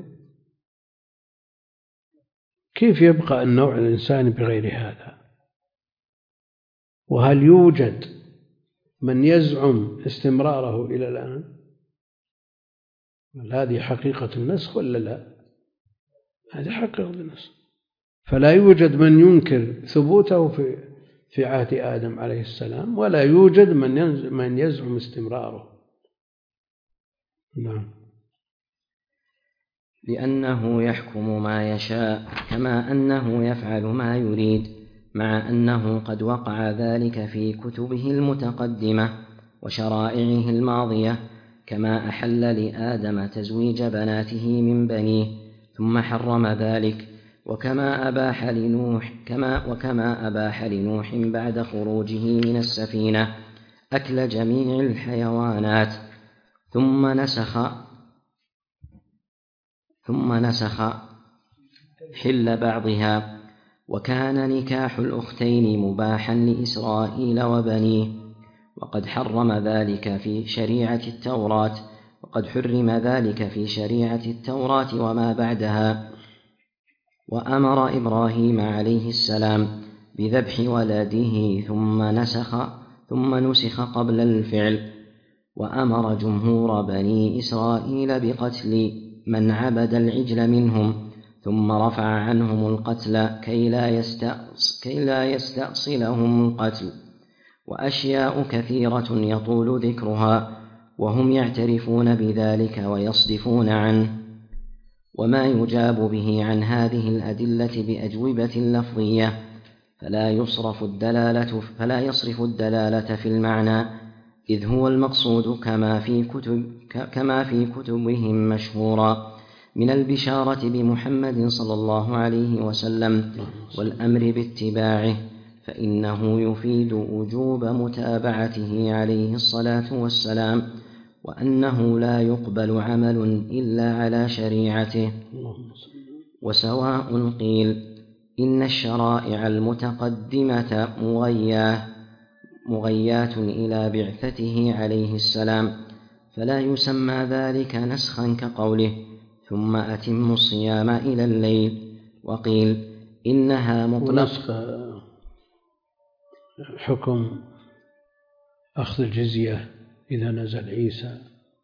كيف يبقى النوع الإنساني بغير هذا؟ وهل يوجد من يزعم استمراره إلى الآن؟ هذه حقيقة النسخ ولا لا؟ هذه حقيقة النسخ، فلا يوجد من ينكر ثبوته في في عهد آدم عليه السلام، ولا يوجد من من يزعم استمراره. نعم. لأنه يحكم ما يشاء كما أنه يفعل ما يريد، مع أنه قد وقع ذلك في كتبه المتقدمة وشرائعه الماضية، كما أحل لآدم تزويج بناته من بنيه ثم حرم ذلك، وكما أباح لنوح كما وكما أباح لنوح بعد خروجه من السفينة أكل جميع الحيوانات، ثم نسخ ثم نسخ حل بعضها. وكان نكاح الأختين مباحا لإسرائيل وبنيه، وقد حرم ذلك في شريعة التوراة وقد حرم ذلك في شريعة التوراة وما بعدها. وأمر إبراهيم عليه السلام بذبح ولده ثم نسخ ثم نسخ قبل الفعل. وأمر جمهور بني إسرائيل بقتل من عبد العجل منهم، ثم رفع عنهم القتل كي لا, يستأص كي لا يستأصلهم القتل. وأشياء كثيرة يطول ذكرها وهم يعترفون بذلك ويصدفون عنه. وما يجاب به عن هذه الأدلة بأجوبة لفظية فلا يصرف الدلالة فلا يصرف الدلالة في المعنى، إذ هو المقصود كما في كتب كما في كتبهم مشهورا من البشارة بمحمد صلى الله عليه وسلم والأمر باتباعه، فإنه يفيد وجوب متابعته عليه الصلاة والسلام، وأنه لا يقبل عمل إلا على شريعته. وسواء قيل إن الشرائع المتقدمة مغياه مغيات إلى بعثته عليه السلام، فلا يسمى ذلك نسخا كقوله ثم أتم الصيام إلى الليل. وقيل إنها مطلق. ونسخ حكم أخذ الجزية إذا نزل عيسى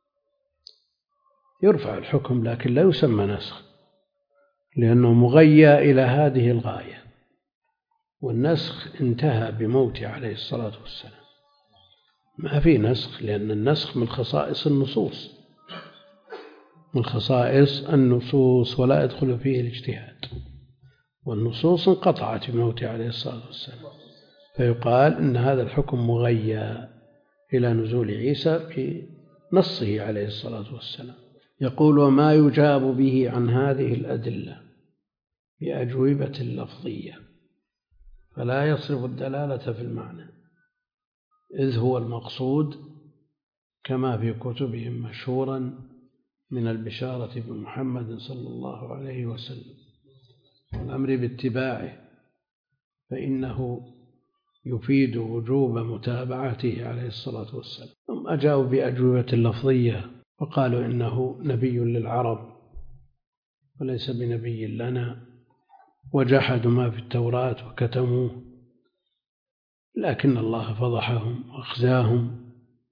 يرفع الحكم، لكن لا يسمى نسخ، لأنه مغيى إلى هذه الغاية، والنسخ انتهى بموته عليه الصلاة والسلام. ما في نسخ، لأن النسخ من خصائص النصوص من خصائص النصوص ولا يدخل فيه الاجتهاد، والنصوص انقطعت بموته عليه الصلاة والسلام، فيقال إن هذا الحكم مغيى إلى نزول عيسى بنصه عليه الصلاة والسلام. يقول: وما يجاب به عن هذه الأدلة بأجوبة لفظية فلا يصرف الدلالة في المعنى، إذ هو المقصود كما في كتبهم مشهورا من البشارة بمحمد صلى الله عليه وسلم والأمر باتباعه، فإنه يفيد وجوب متابعته عليه الصلاة والسلام. هم أجابوا بأجوبة لفظية وقالوا إنه نبي للعرب وليس بنبي لنا، وجحدوا ما في التوراة وكتموه، لكن الله فضحهم وأخزاهم،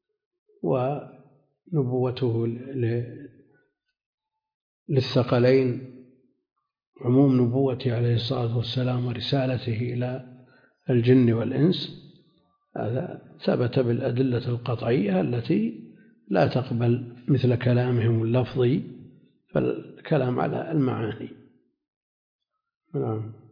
ونبوته للثقلين، عموم نبوته عليه الصلاة والسلام ورسالته إلى الجن والإنس، هذا ثبت بالأدلة القطعية التي لا تقبل مثل كلامهم اللفظي فالكلام على المعاني. نعم.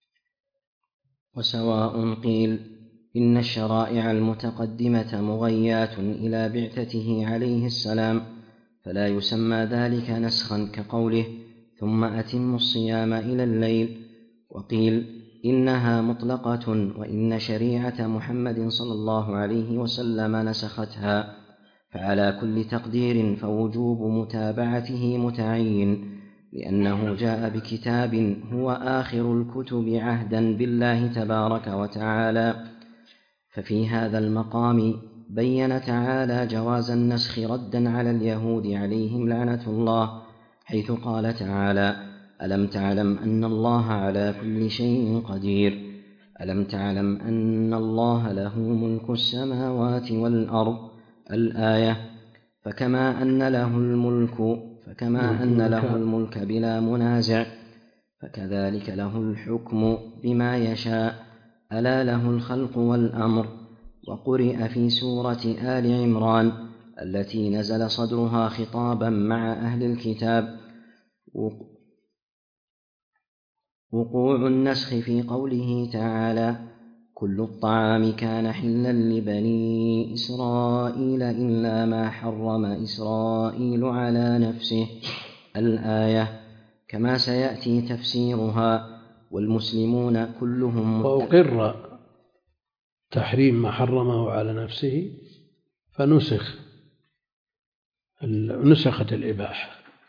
وسواء قيل إن الشرائع المتقدمة مغيات إلى بعثته عليه السلام فلا يسمى ذلك نسخا كقوله ثم أتم الصيام إلى الليل، وقيل إنها مطلقة وإن شريعة محمد صلى الله عليه وسلم نسختها، فعلى كل تقدير فوجوب متابعته متعين، لأنه جاء بكتاب هو آخر الكتب عهدا بالله تبارك وتعالى. ففي هذا المقام بين تعالى جواز النسخ ردا على اليهود عليهم لعنة الله، حيث قال تعالى ألم تعلم أن الله على كل شيء قدير، ألم تعلم أن الله له ملك السماوات والأرض الآية. فكما أن له الملك فكما أن له الملك بلا منازع فكذلك له الحكم بما يشاء، ألا له الخلق والأمر. وقرئ في سورة آل عمران التي نزل صدرها خطابا مع أهل الكتاب وقوع النسخ في قوله تعالى كل الطعام كان حلا لبني إسرائيل إلا ما حرم إسرائيل على نفسه الآية، كما سيأتي تفسيرها. والمسلمون كلهم وأقر تحريم ما حرمه على نفسه فنسخ نسخت الإباحة.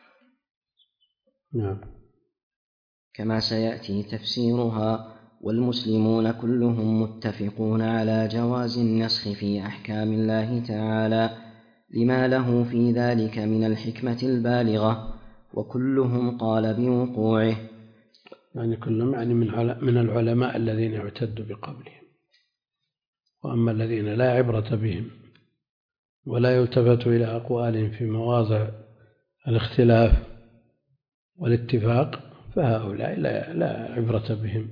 نعم. كما سيأتي تفسيرها. والمسلمون كلهم متفقون على جواز النسخ في أحكام الله تعالى لما له في ذلك من الحكمة البالغة، وكلهم قال بوقوعه، يعني كلهم يعني من العلماء الذين يعتد بقولهم. وأما الذين لا عبرة بهم ولا يلتفت إلى أقوالهم في مواضع الاختلاف والاتفاق فهؤلاء لا, لا عبرة بهم.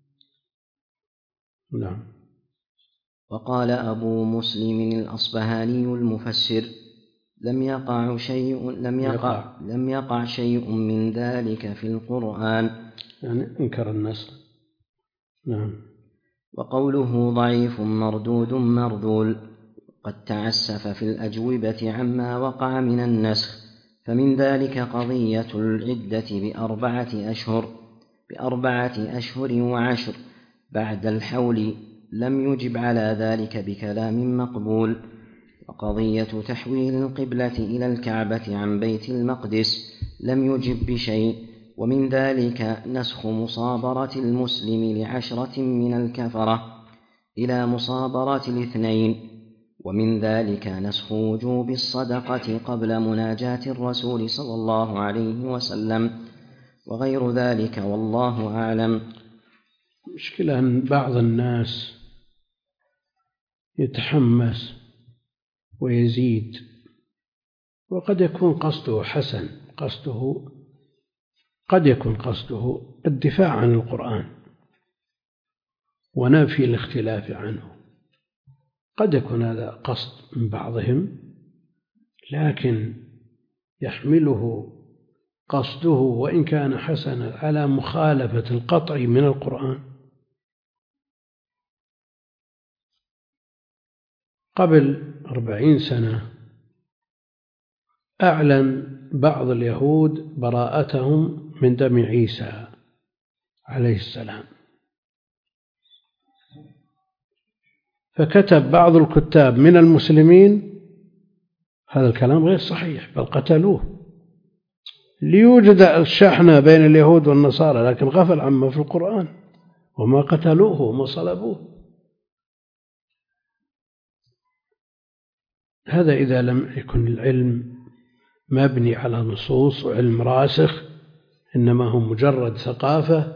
نعم. وقال أبو مسلم الأصبهاني المفسر لم يقع شيء لم يقع لم يقع شيء من ذلك في القرآن، يعني انكر النسخ. نعم. وقوله ضعيف مردود مرذول قد تعسف في الأجوبة عما وقع من النسخ، فمن ذلك قضية العدة بأربعة أشهر بأربعة أشهر وعشر بعد الحول، لم يجب على ذلك بكلام مقبول. وقضية تحويل القبلة إلى الكعبة عن بيت المقدس لم يجب بشيء. ومن ذلك نسخ مصابرة المسلم لعشرة من الكفرة إلى مصابرة الاثنين. ومن ذلك نسخ وجوب الصدقة قبل مناجاة الرسول صلى الله عليه وسلم وغير ذلك، والله أعلم. مشكلة أن بعض الناس يتحمس ويزيد، وقد يكون قصده حسن، قصده قد يكون قصده الدفاع عن القرآن ونفي الاختلاف عنه، قد يكون هذا قصد من بعضهم، لكن يحمله قصده وإن كان حسنا على مخالفة القطع من القرآن. قبل أربعين سنة أعلن بعض اليهود براءتهم من دم عيسى عليه السلام، فكتب بعض الكتاب من المسلمين هذا الكلام غير صحيح بل قتلوه ليوجد الشحنة بين اليهود والنصارى، لكن غفل عما في القرآن، وما قتلوه وما صلبوه. هذا إذا لم يكن العلم مبني على نصوص وعلم راسخ، إنما هو مجرد ثقافة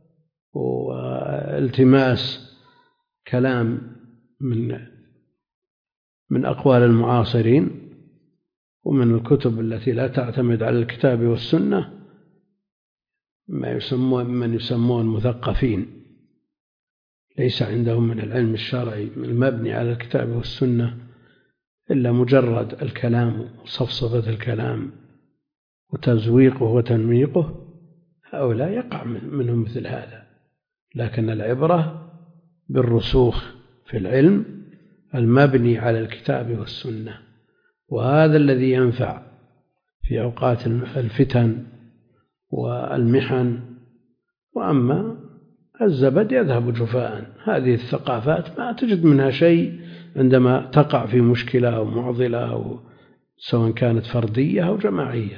والتماس كلام من من أقوال المعاصرين ومن الكتب التي لا تعتمد على الكتاب والسنة، ما يسمون من يسمون مثقفين ليس عندهم من العلم الشرعي المبني على الكتاب والسنة إلا مجرد الكلام وصفصفة الكلام وتزويقه وتنميقه، هؤلاء يقع منهم مثل هذا. لكن العبرة بالرسوخ في العلم المبني على الكتاب والسنة، وهذا الذي ينفع في أوقات الفتن والمحن. وأما الزبد يذهب جفاء. هذه الثقافات ما تجد منها شيء عندما تقع في مشكلة أو معضلة، أو سواء كانت فردية أو جماعية.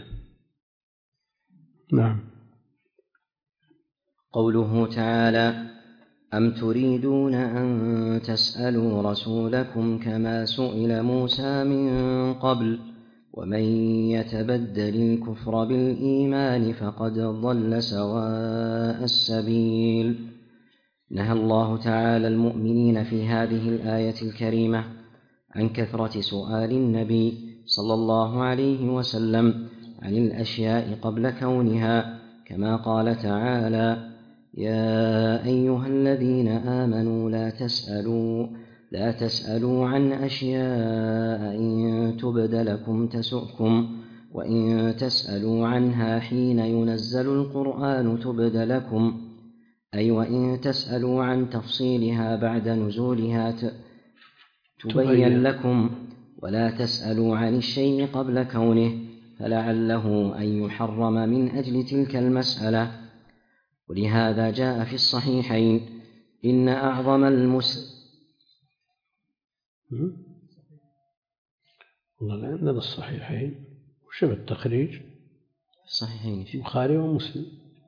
نعم. قوله تعالى: أم تريدون أن تسألوا رسولكم كما سئل موسى من قبل ومن يتبدل الكفر بالإيمان فقد ضل سواء السبيل. نهى الله تعالى المؤمنين في هذه الآية الكريمة عن كثرة سؤال النبي صلى الله عليه وسلم عن الأشياء قبل كونها، كما قال تعالى: يا أيها الذين آمنوا لا تسألوا لا تسألوا عن أشياء إن تبد لكم تسؤكم وإن تسألوا عنها حين ينزل القرآن تبد لكم، أي وإن تسألوا عن تفصيلها بعد نزولها تبين لكم، ولا تسألوا عن الشيء قبل كونه فلعله أن يحرم من أجل تلك المسألة. ولهذا جاء في الصحيحين: إن أعظم المسلمين والله عندنا الصحيحين وشبه التخريج الصحيحين في البخاري ومسلم.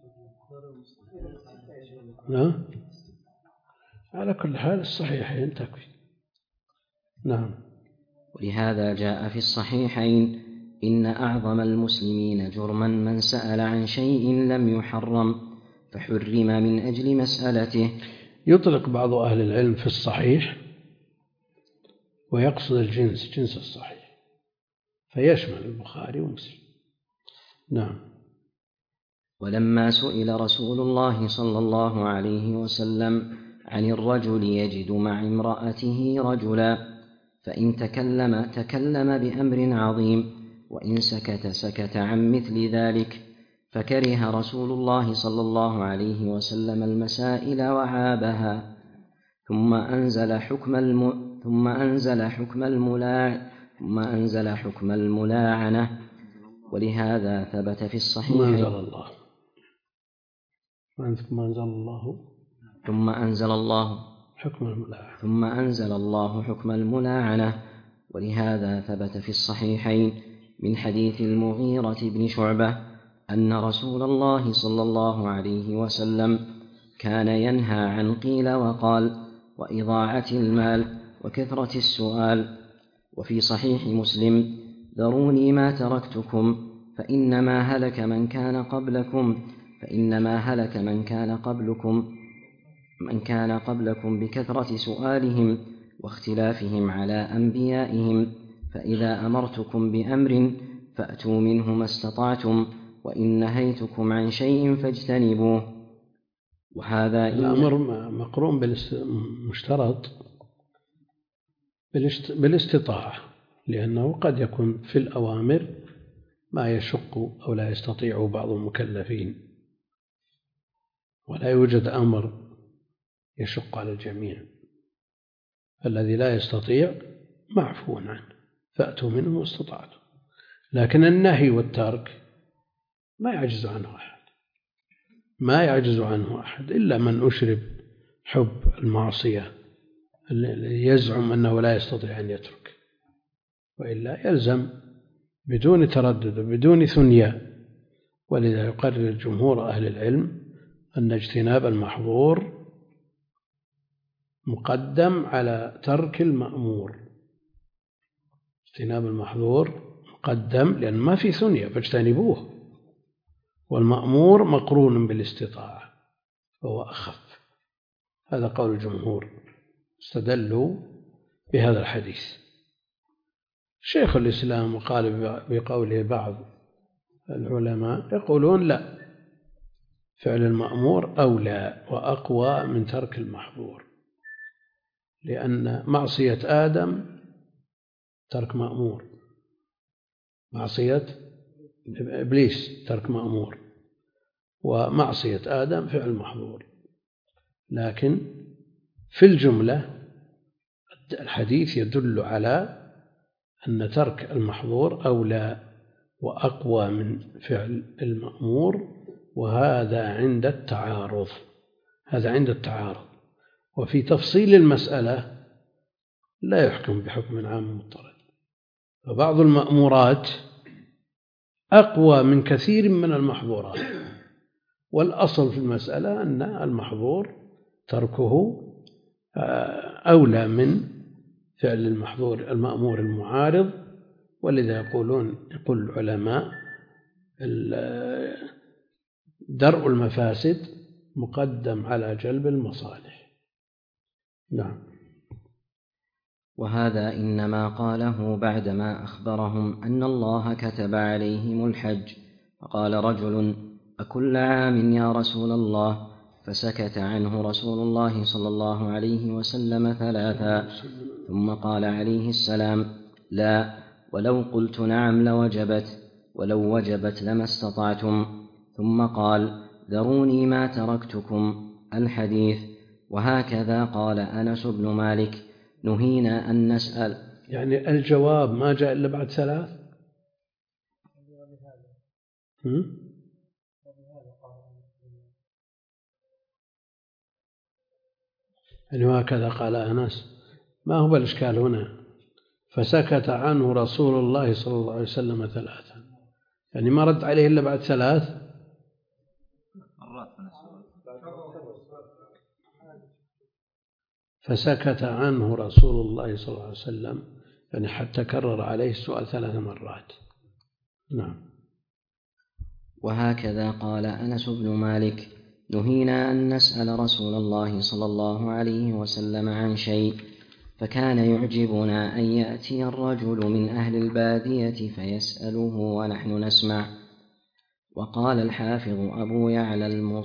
نعم، على كل حال الصحيحين تكفي. نعم. ولهذا جاء في الصحيحين: إن أعظم المسلمين جرما من سأل عن شيء لم يحرم فحرم من أجل مسألته. يطلق بعض أهل العلم في الصحيح ويقصد الجنس، جنس الصحيح، فيشمل البخاري ومسلم. نعم. ولما سئل رسول الله صلى الله عليه وسلم عن الرجل يجد مع امرأته رجلا فإن تكلم تكلم بأمر عظيم وإن سكت سكت عن مثل ذلك، فكره رسول الله صلى الله عليه وسلم المسائل وعابها، ثم أنزل حكم الم... ثم أنزل حكم الملاع... ثم أنزل حكم الملاعنة. ولهذا ثبت في الصحيح: ما أنزل الله ما أنزل الله ثم أنزل الله حكم الملاعنة ثم أنزل الله حكم الملاعنة. ولهذا ثبت في الصحيحين من حديث المغيرة بن شعبة أن رسول الله صلى الله عليه وسلم كان ينهى عن قيل وقال وإضاعة المال وكثرة السؤال. وفي صحيح مسلم: ذروني ما تركتكم فإنما هلك من كان قبلكم فإنما هلك من كان قبلكم من كان قبلكم بكثرة سؤالهم واختلافهم على أنبيائهم، فإذا أمرتكم بأمر فأتوا منه ما استطعتم وإن نهيتكم عن شيء فاجتنبوه. وهذا الأمر مقرون بالمشترط بالاستطاعة، لأنه قد يكون في الأوامر ما يشق أو لا يستطيع بعض المكلفين، ولا يوجد أمر يشق على الجميع. الذي لا يستطيع معفو عنه، فأتوا منه ما استطعتم. لكن النهي والترك ما يعجز عنه أحد ما يعجز عنه أحد إلا من أشرب حب المعصية يزعم أنه لا يستطيع أن يترك، وإلا يلزم بدون تردد وبدون ثنيا. ولذا يقرر جمهور أهل العلم أن اجتناب المحظور مقدم على ترك المأمور. اجتناب المحظور مقدم لأن ما في ثنيا فاجتنبوه، والمأمور مقرون بالاستطاعة فهو أخف. هذا قول الجمهور، استدلوا بهذا الحديث. شيخ الإسلام وقال بقوله بعض العلماء يقولون لا، فعل المأمور أولى وأقوى من ترك المحظور، لأن معصية آدم ترك مأمور، معصية إبليس ترك مأمور، ومعصية آدم فعل محظور. لكن في الجملة الحديث يدل على أن ترك المحظور أولى وأقوى من فعل المأمور، وهذا عند التعارض هذا عند التعارض وفي تفصيل المسألة لا يحكم بحكم عام مضطرد، فبعض المأمورات أقوى من كثير من المحظورات، والأصل في المسألة أن المحظور تركه أولى من فعل المحظور المأمور المعارض. ولذا يقولون يقول العلماء درء المفاسد مقدم على جلب المصالح. نعم. وهذا إنما قاله بعدما أخبرهم أن الله كتب عليهم الحج، فقال رجل: أكل عام يا رسول الله؟ فسكت عنه رسول الله صلى الله عليه وسلم ثلاثا، ثم قال عليه السلام: لا، ولو قلت نعم لوجبت، ولو وجبت لما استطعتم. ثم قال: ذروني ما تركتكم الحديث. وهكذا قال أنس بن مالك: نهينا أن نسأل. يعني الجواب ما جاء إلا بعد ثلاث. يعني وهكذا قال أنس، ما هو الإشكال هنا؟ فسكت عنه رسول الله صلى الله عليه وسلم ثلاثا، يعني ما رد عليه إلا بعد ثلاث فسكت عنه رسول الله صلى الله عليه وسلم، يعني حتى كرر عليه السؤال ثلاث مرات. نعم. وهكذا قال أنس بن مالك: نهينا أن نسأل رسول الله صلى الله عليه وسلم عن شيء، فكان يعجبنا أن يأتي الرجل من أهل البادية فيسأله ونحن نسمع. وقال الحافظ أبو يعلى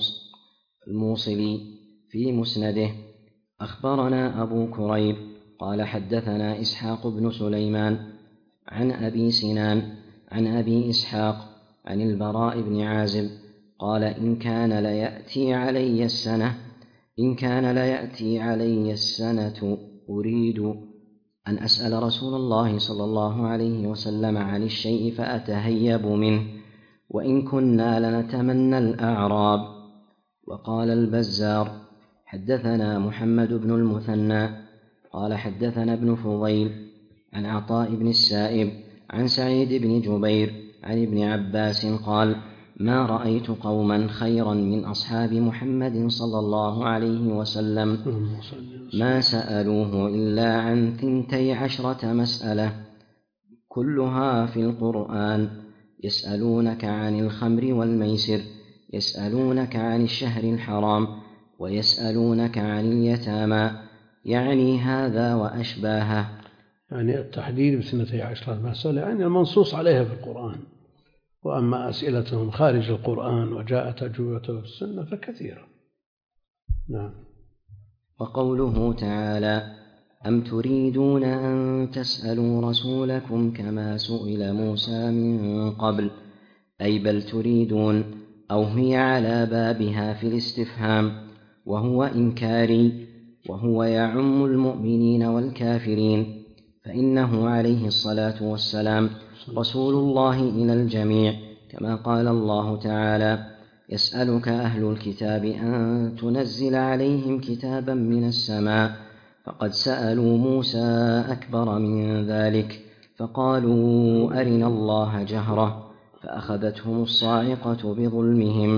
الموصلي في مسنده: أخبرنا أبو كريب قال حدثنا إسحاق بن سليمان عن أبي سنان عن أبي إسحاق عن البراء بن عازب قال: إن كان ليأتي علي السنة إن كان ليأتي علي السنة أريد أن أسأل رسول الله صلى الله عليه وسلم عن الشيء فأتهيب منه، وإن كنا لنتمنى الأعراب. وقال البزار: حدثنا محمد بن المثنى قال حدثنا ابن فضيل عن عطاء بن السائب عن سعيد بن جبير عن ابن عباس قال: ما رأيت قوما خيرا من أصحاب محمد صلى الله عليه وسلم ما سألوه إلا عن ثنتي عشرة مسألة كلها في القرآن. يسألونك عن الخمر والميسر، يسألونك عن الشهر الحرام، ويسألونك عن اليتامى، يعني هذا وأشباهه. يعني التحديد باثنتي عشرة مسألة يعني المنصوص عليها في القرآن، وأما أسئلتهم خارج القرآن وجاءت أجوبته في السنة فكثيرة. نعم. وقوله تعالى: أم تريدون أن تسألوا رسولكم كما سئل موسى من قبل، أي بل تريدون، أو هي على بابها في الاستفهام، وهو إنكاري، وهو يعم المؤمنين والكافرين، فإنه عليه الصلاة والسلام رسول الله إلى الجميع، كما قال الله تعالى: يسألك أهل الكتاب أن تنزل عليهم كتابا من السماء، فقد سألوا موسى أكبر من ذلك فقالوا أرنا الله جهرة فأخذتهم الصاعقة بظلمهم.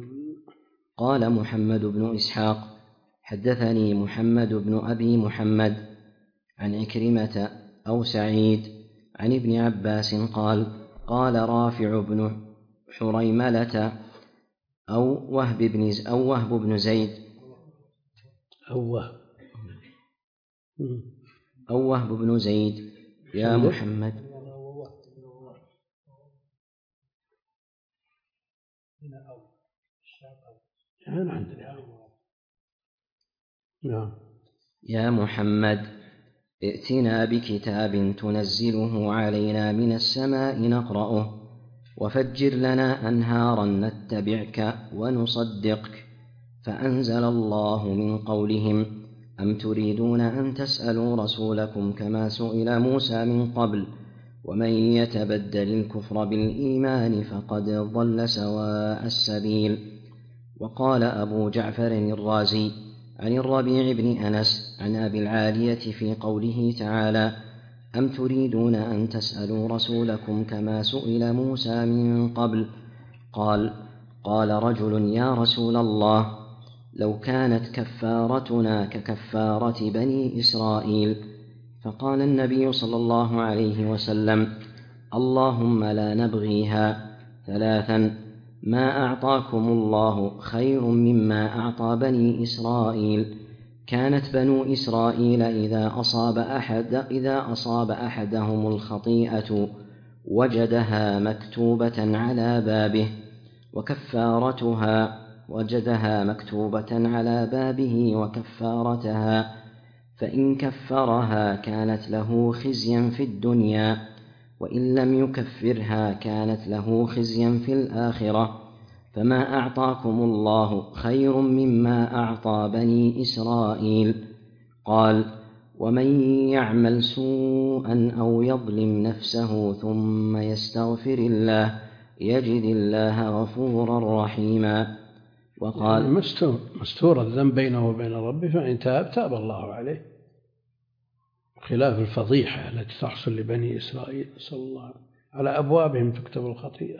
قال محمد بن إسحاق: حدثني محمد بن أبي محمد عن عكرمة أو سعيد عن ابن عباس قال: قال رافع بن حريملة أو وهب بن أو وهب بن زيد أو وهب أو وهب بن زيد: يا محمد. يا محمد ائتنا بكتاب تنزله علينا من السماء نقرأه، وفجر لنا أنهارا نتبعك ونصدقك. فأنزل الله من قولهم: أم تريدون أن تسألوا رسولكم كما سئل موسى من قبل ومن يتبدل الكفر بالإيمان فقد ضل سواء السبيل. وقال أبو جعفر الرازي عن الربيع بن أنس عن أبي العالية في قوله تعالى: أم تريدون أن تسألوا رسولكم كما سئل موسى من قبل، قال: قال رجل: يا رسول الله، لو كانت كفارتنا ككفارة بني إسرائيل. فقال النبي صلى الله عليه وسلم: اللهم لا نبغيها. ثلاثا: ما أعطاكم الله خير مما أعطى بني إسرائيل. كانت بنو إسرائيل إذا أصاب أحد إذا أصاب أحدهم الخطيئة وجدها مكتوبة على بابه وكفارتها وجدها مكتوبة على بابه وكفارتها، فإن كفرها كانت له خزيا في الدنيا، وإن لم يكفرها كانت له خزيا في الآخرة. فما أعطاكم الله خير مما أعطى بني إسرائيل. قال: ومن يعمل سوءا أو يظلم نفسه ثم يستغفر الله يجد الله غفورا رحيما. وقال: يعني مستور, مستور الذنب بينه وبين ربه، فإن تاب تاب الله عليه، خلاف الفضيحة التي تحصل لبني إسرائيل صلى الله عليه وسلم على أبوابهم تكتب الخطيئة.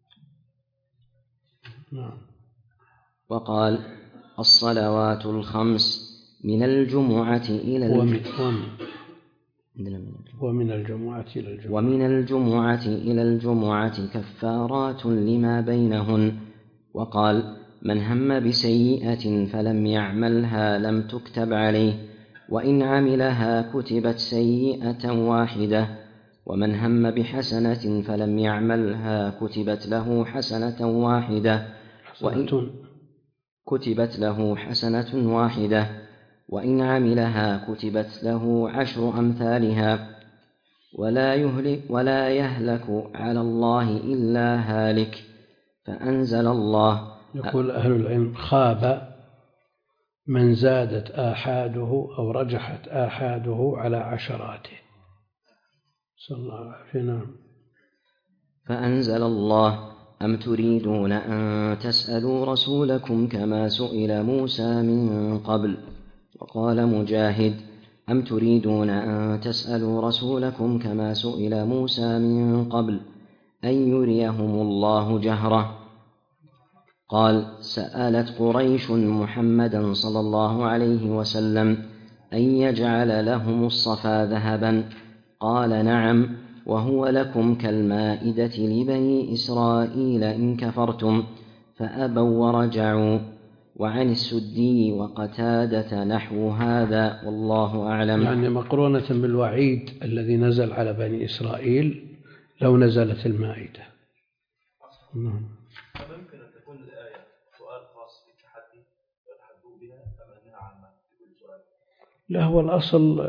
نعم. وقال: الصلوات الخمس من الجمعة إلى ومن, ومن, ومن الجمعة إلى الجمعة ومن الجمعة إلى الجمعة كفارات لما بينهن. وقال: من هم بسيئة فلم يعملها لم تكتب عليه، وإن عملها كتبت سيئة واحدة. ومن هم بحسنة فلم يعملها كتبت له حسنة واحدة وإن كتبت له حسنة واحدة وإن عملها كتبت له عشر أمثالها. ولا يهلك, ولا يهلك على الله إلا هالك. فأنزل الله: يقول أهل العلم: خاب من زادت آحاده أو رجحت آحاده على عشراته. صلى الله عليه وسلم. فأنزل الله: أم تريدون أن تسألوا رسولكم كما سئل موسى من قبل. وقال مجاهد: أم تريدون أن تسألوا رسولكم كما سئل موسى من قبل أن يريهم الله جهرة. قال: سألت قريش محمدا صلى الله عليه وسلم أن يجعل لهم الصفا ذهبا، قال: نعم، وهو لكم كالمائدة لبني إسرائيل إن كفرتم، فأبوا ورجعوا. وعن السدي وقتادة نحو هذا، والله أعلم. يعني مقرونة بالوعيد الذي نزل على بني إسرائيل لو نزلت المائدة. ممكن أن تكون الآية سؤال خاص بالتحدي ويتحدوا بها أم أنها عامة بكل سؤال؟ لا، هو الأصل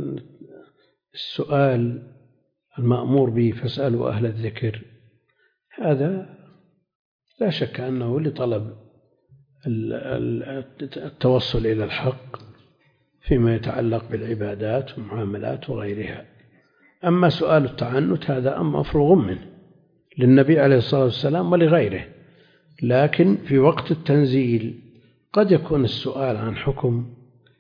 السؤال المأمور به فاسألوا أهل الذكر، هذا لا شك أنه لطلب التوصل إلى الحق فيما يتعلق بالعبادات والمعاملات وغيرها. أما سؤال التعنت هذا أمر مفروغ منه للنبي عليه الصلاة والسلام ولغيره، لكن في وقت التنزيل قد يكون السؤال عن حكم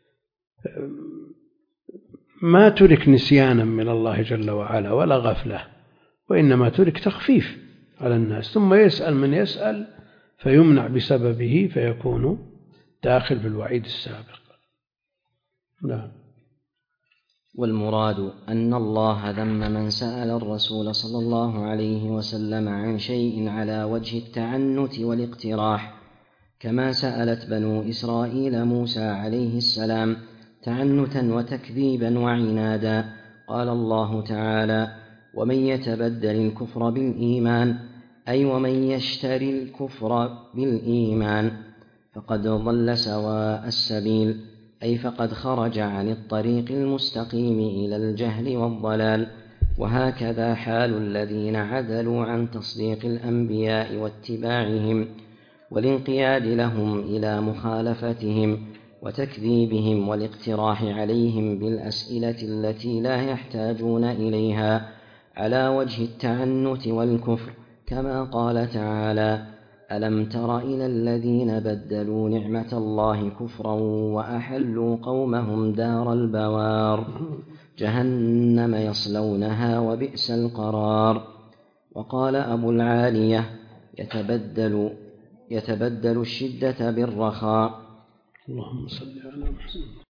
ما ترك نسيانا من الله جل وعلا ولا غفلة، وإنما ترك تخفيف على الناس، ثم يسأل من يسأل فيمنع بسببه فيكون داخل في الوعيد السابق. نعم. والمراد أن الله ذم من سأل الرسول صلى الله عليه وسلم عن شيء على وجه التعنت والاقتراح، كما سألت بنو إسرائيل موسى عليه السلام تعنتا وتكذيبا وعنادا. قال الله تعالى: ومن يتبدل الكفر بالإيمان، أي ومن يشتري الكفر بالإيمان فقد ضل سواء السبيل، أي فقد خرج عن الطريق المستقيم إلى الجهل والضلال. وهكذا حال الذين عدلوا عن تصديق الأنبياء واتباعهم والانقياد لهم إلى مخالفتهم وتكذيبهم والاقتراح عليهم بالأسئلة التي لا يحتاجون إليها على وجه التعنت والكفر، كما قال تعالى: ألم تر إلى الذين بدلوا نعمة الله كفرا وأحلوا قومهم دار البوار جهنم يصلونها وبئس القرار. وقال أبو العالية: يتبدل, يتبدل الشدة بالرخاء. اللهم صل على محمد.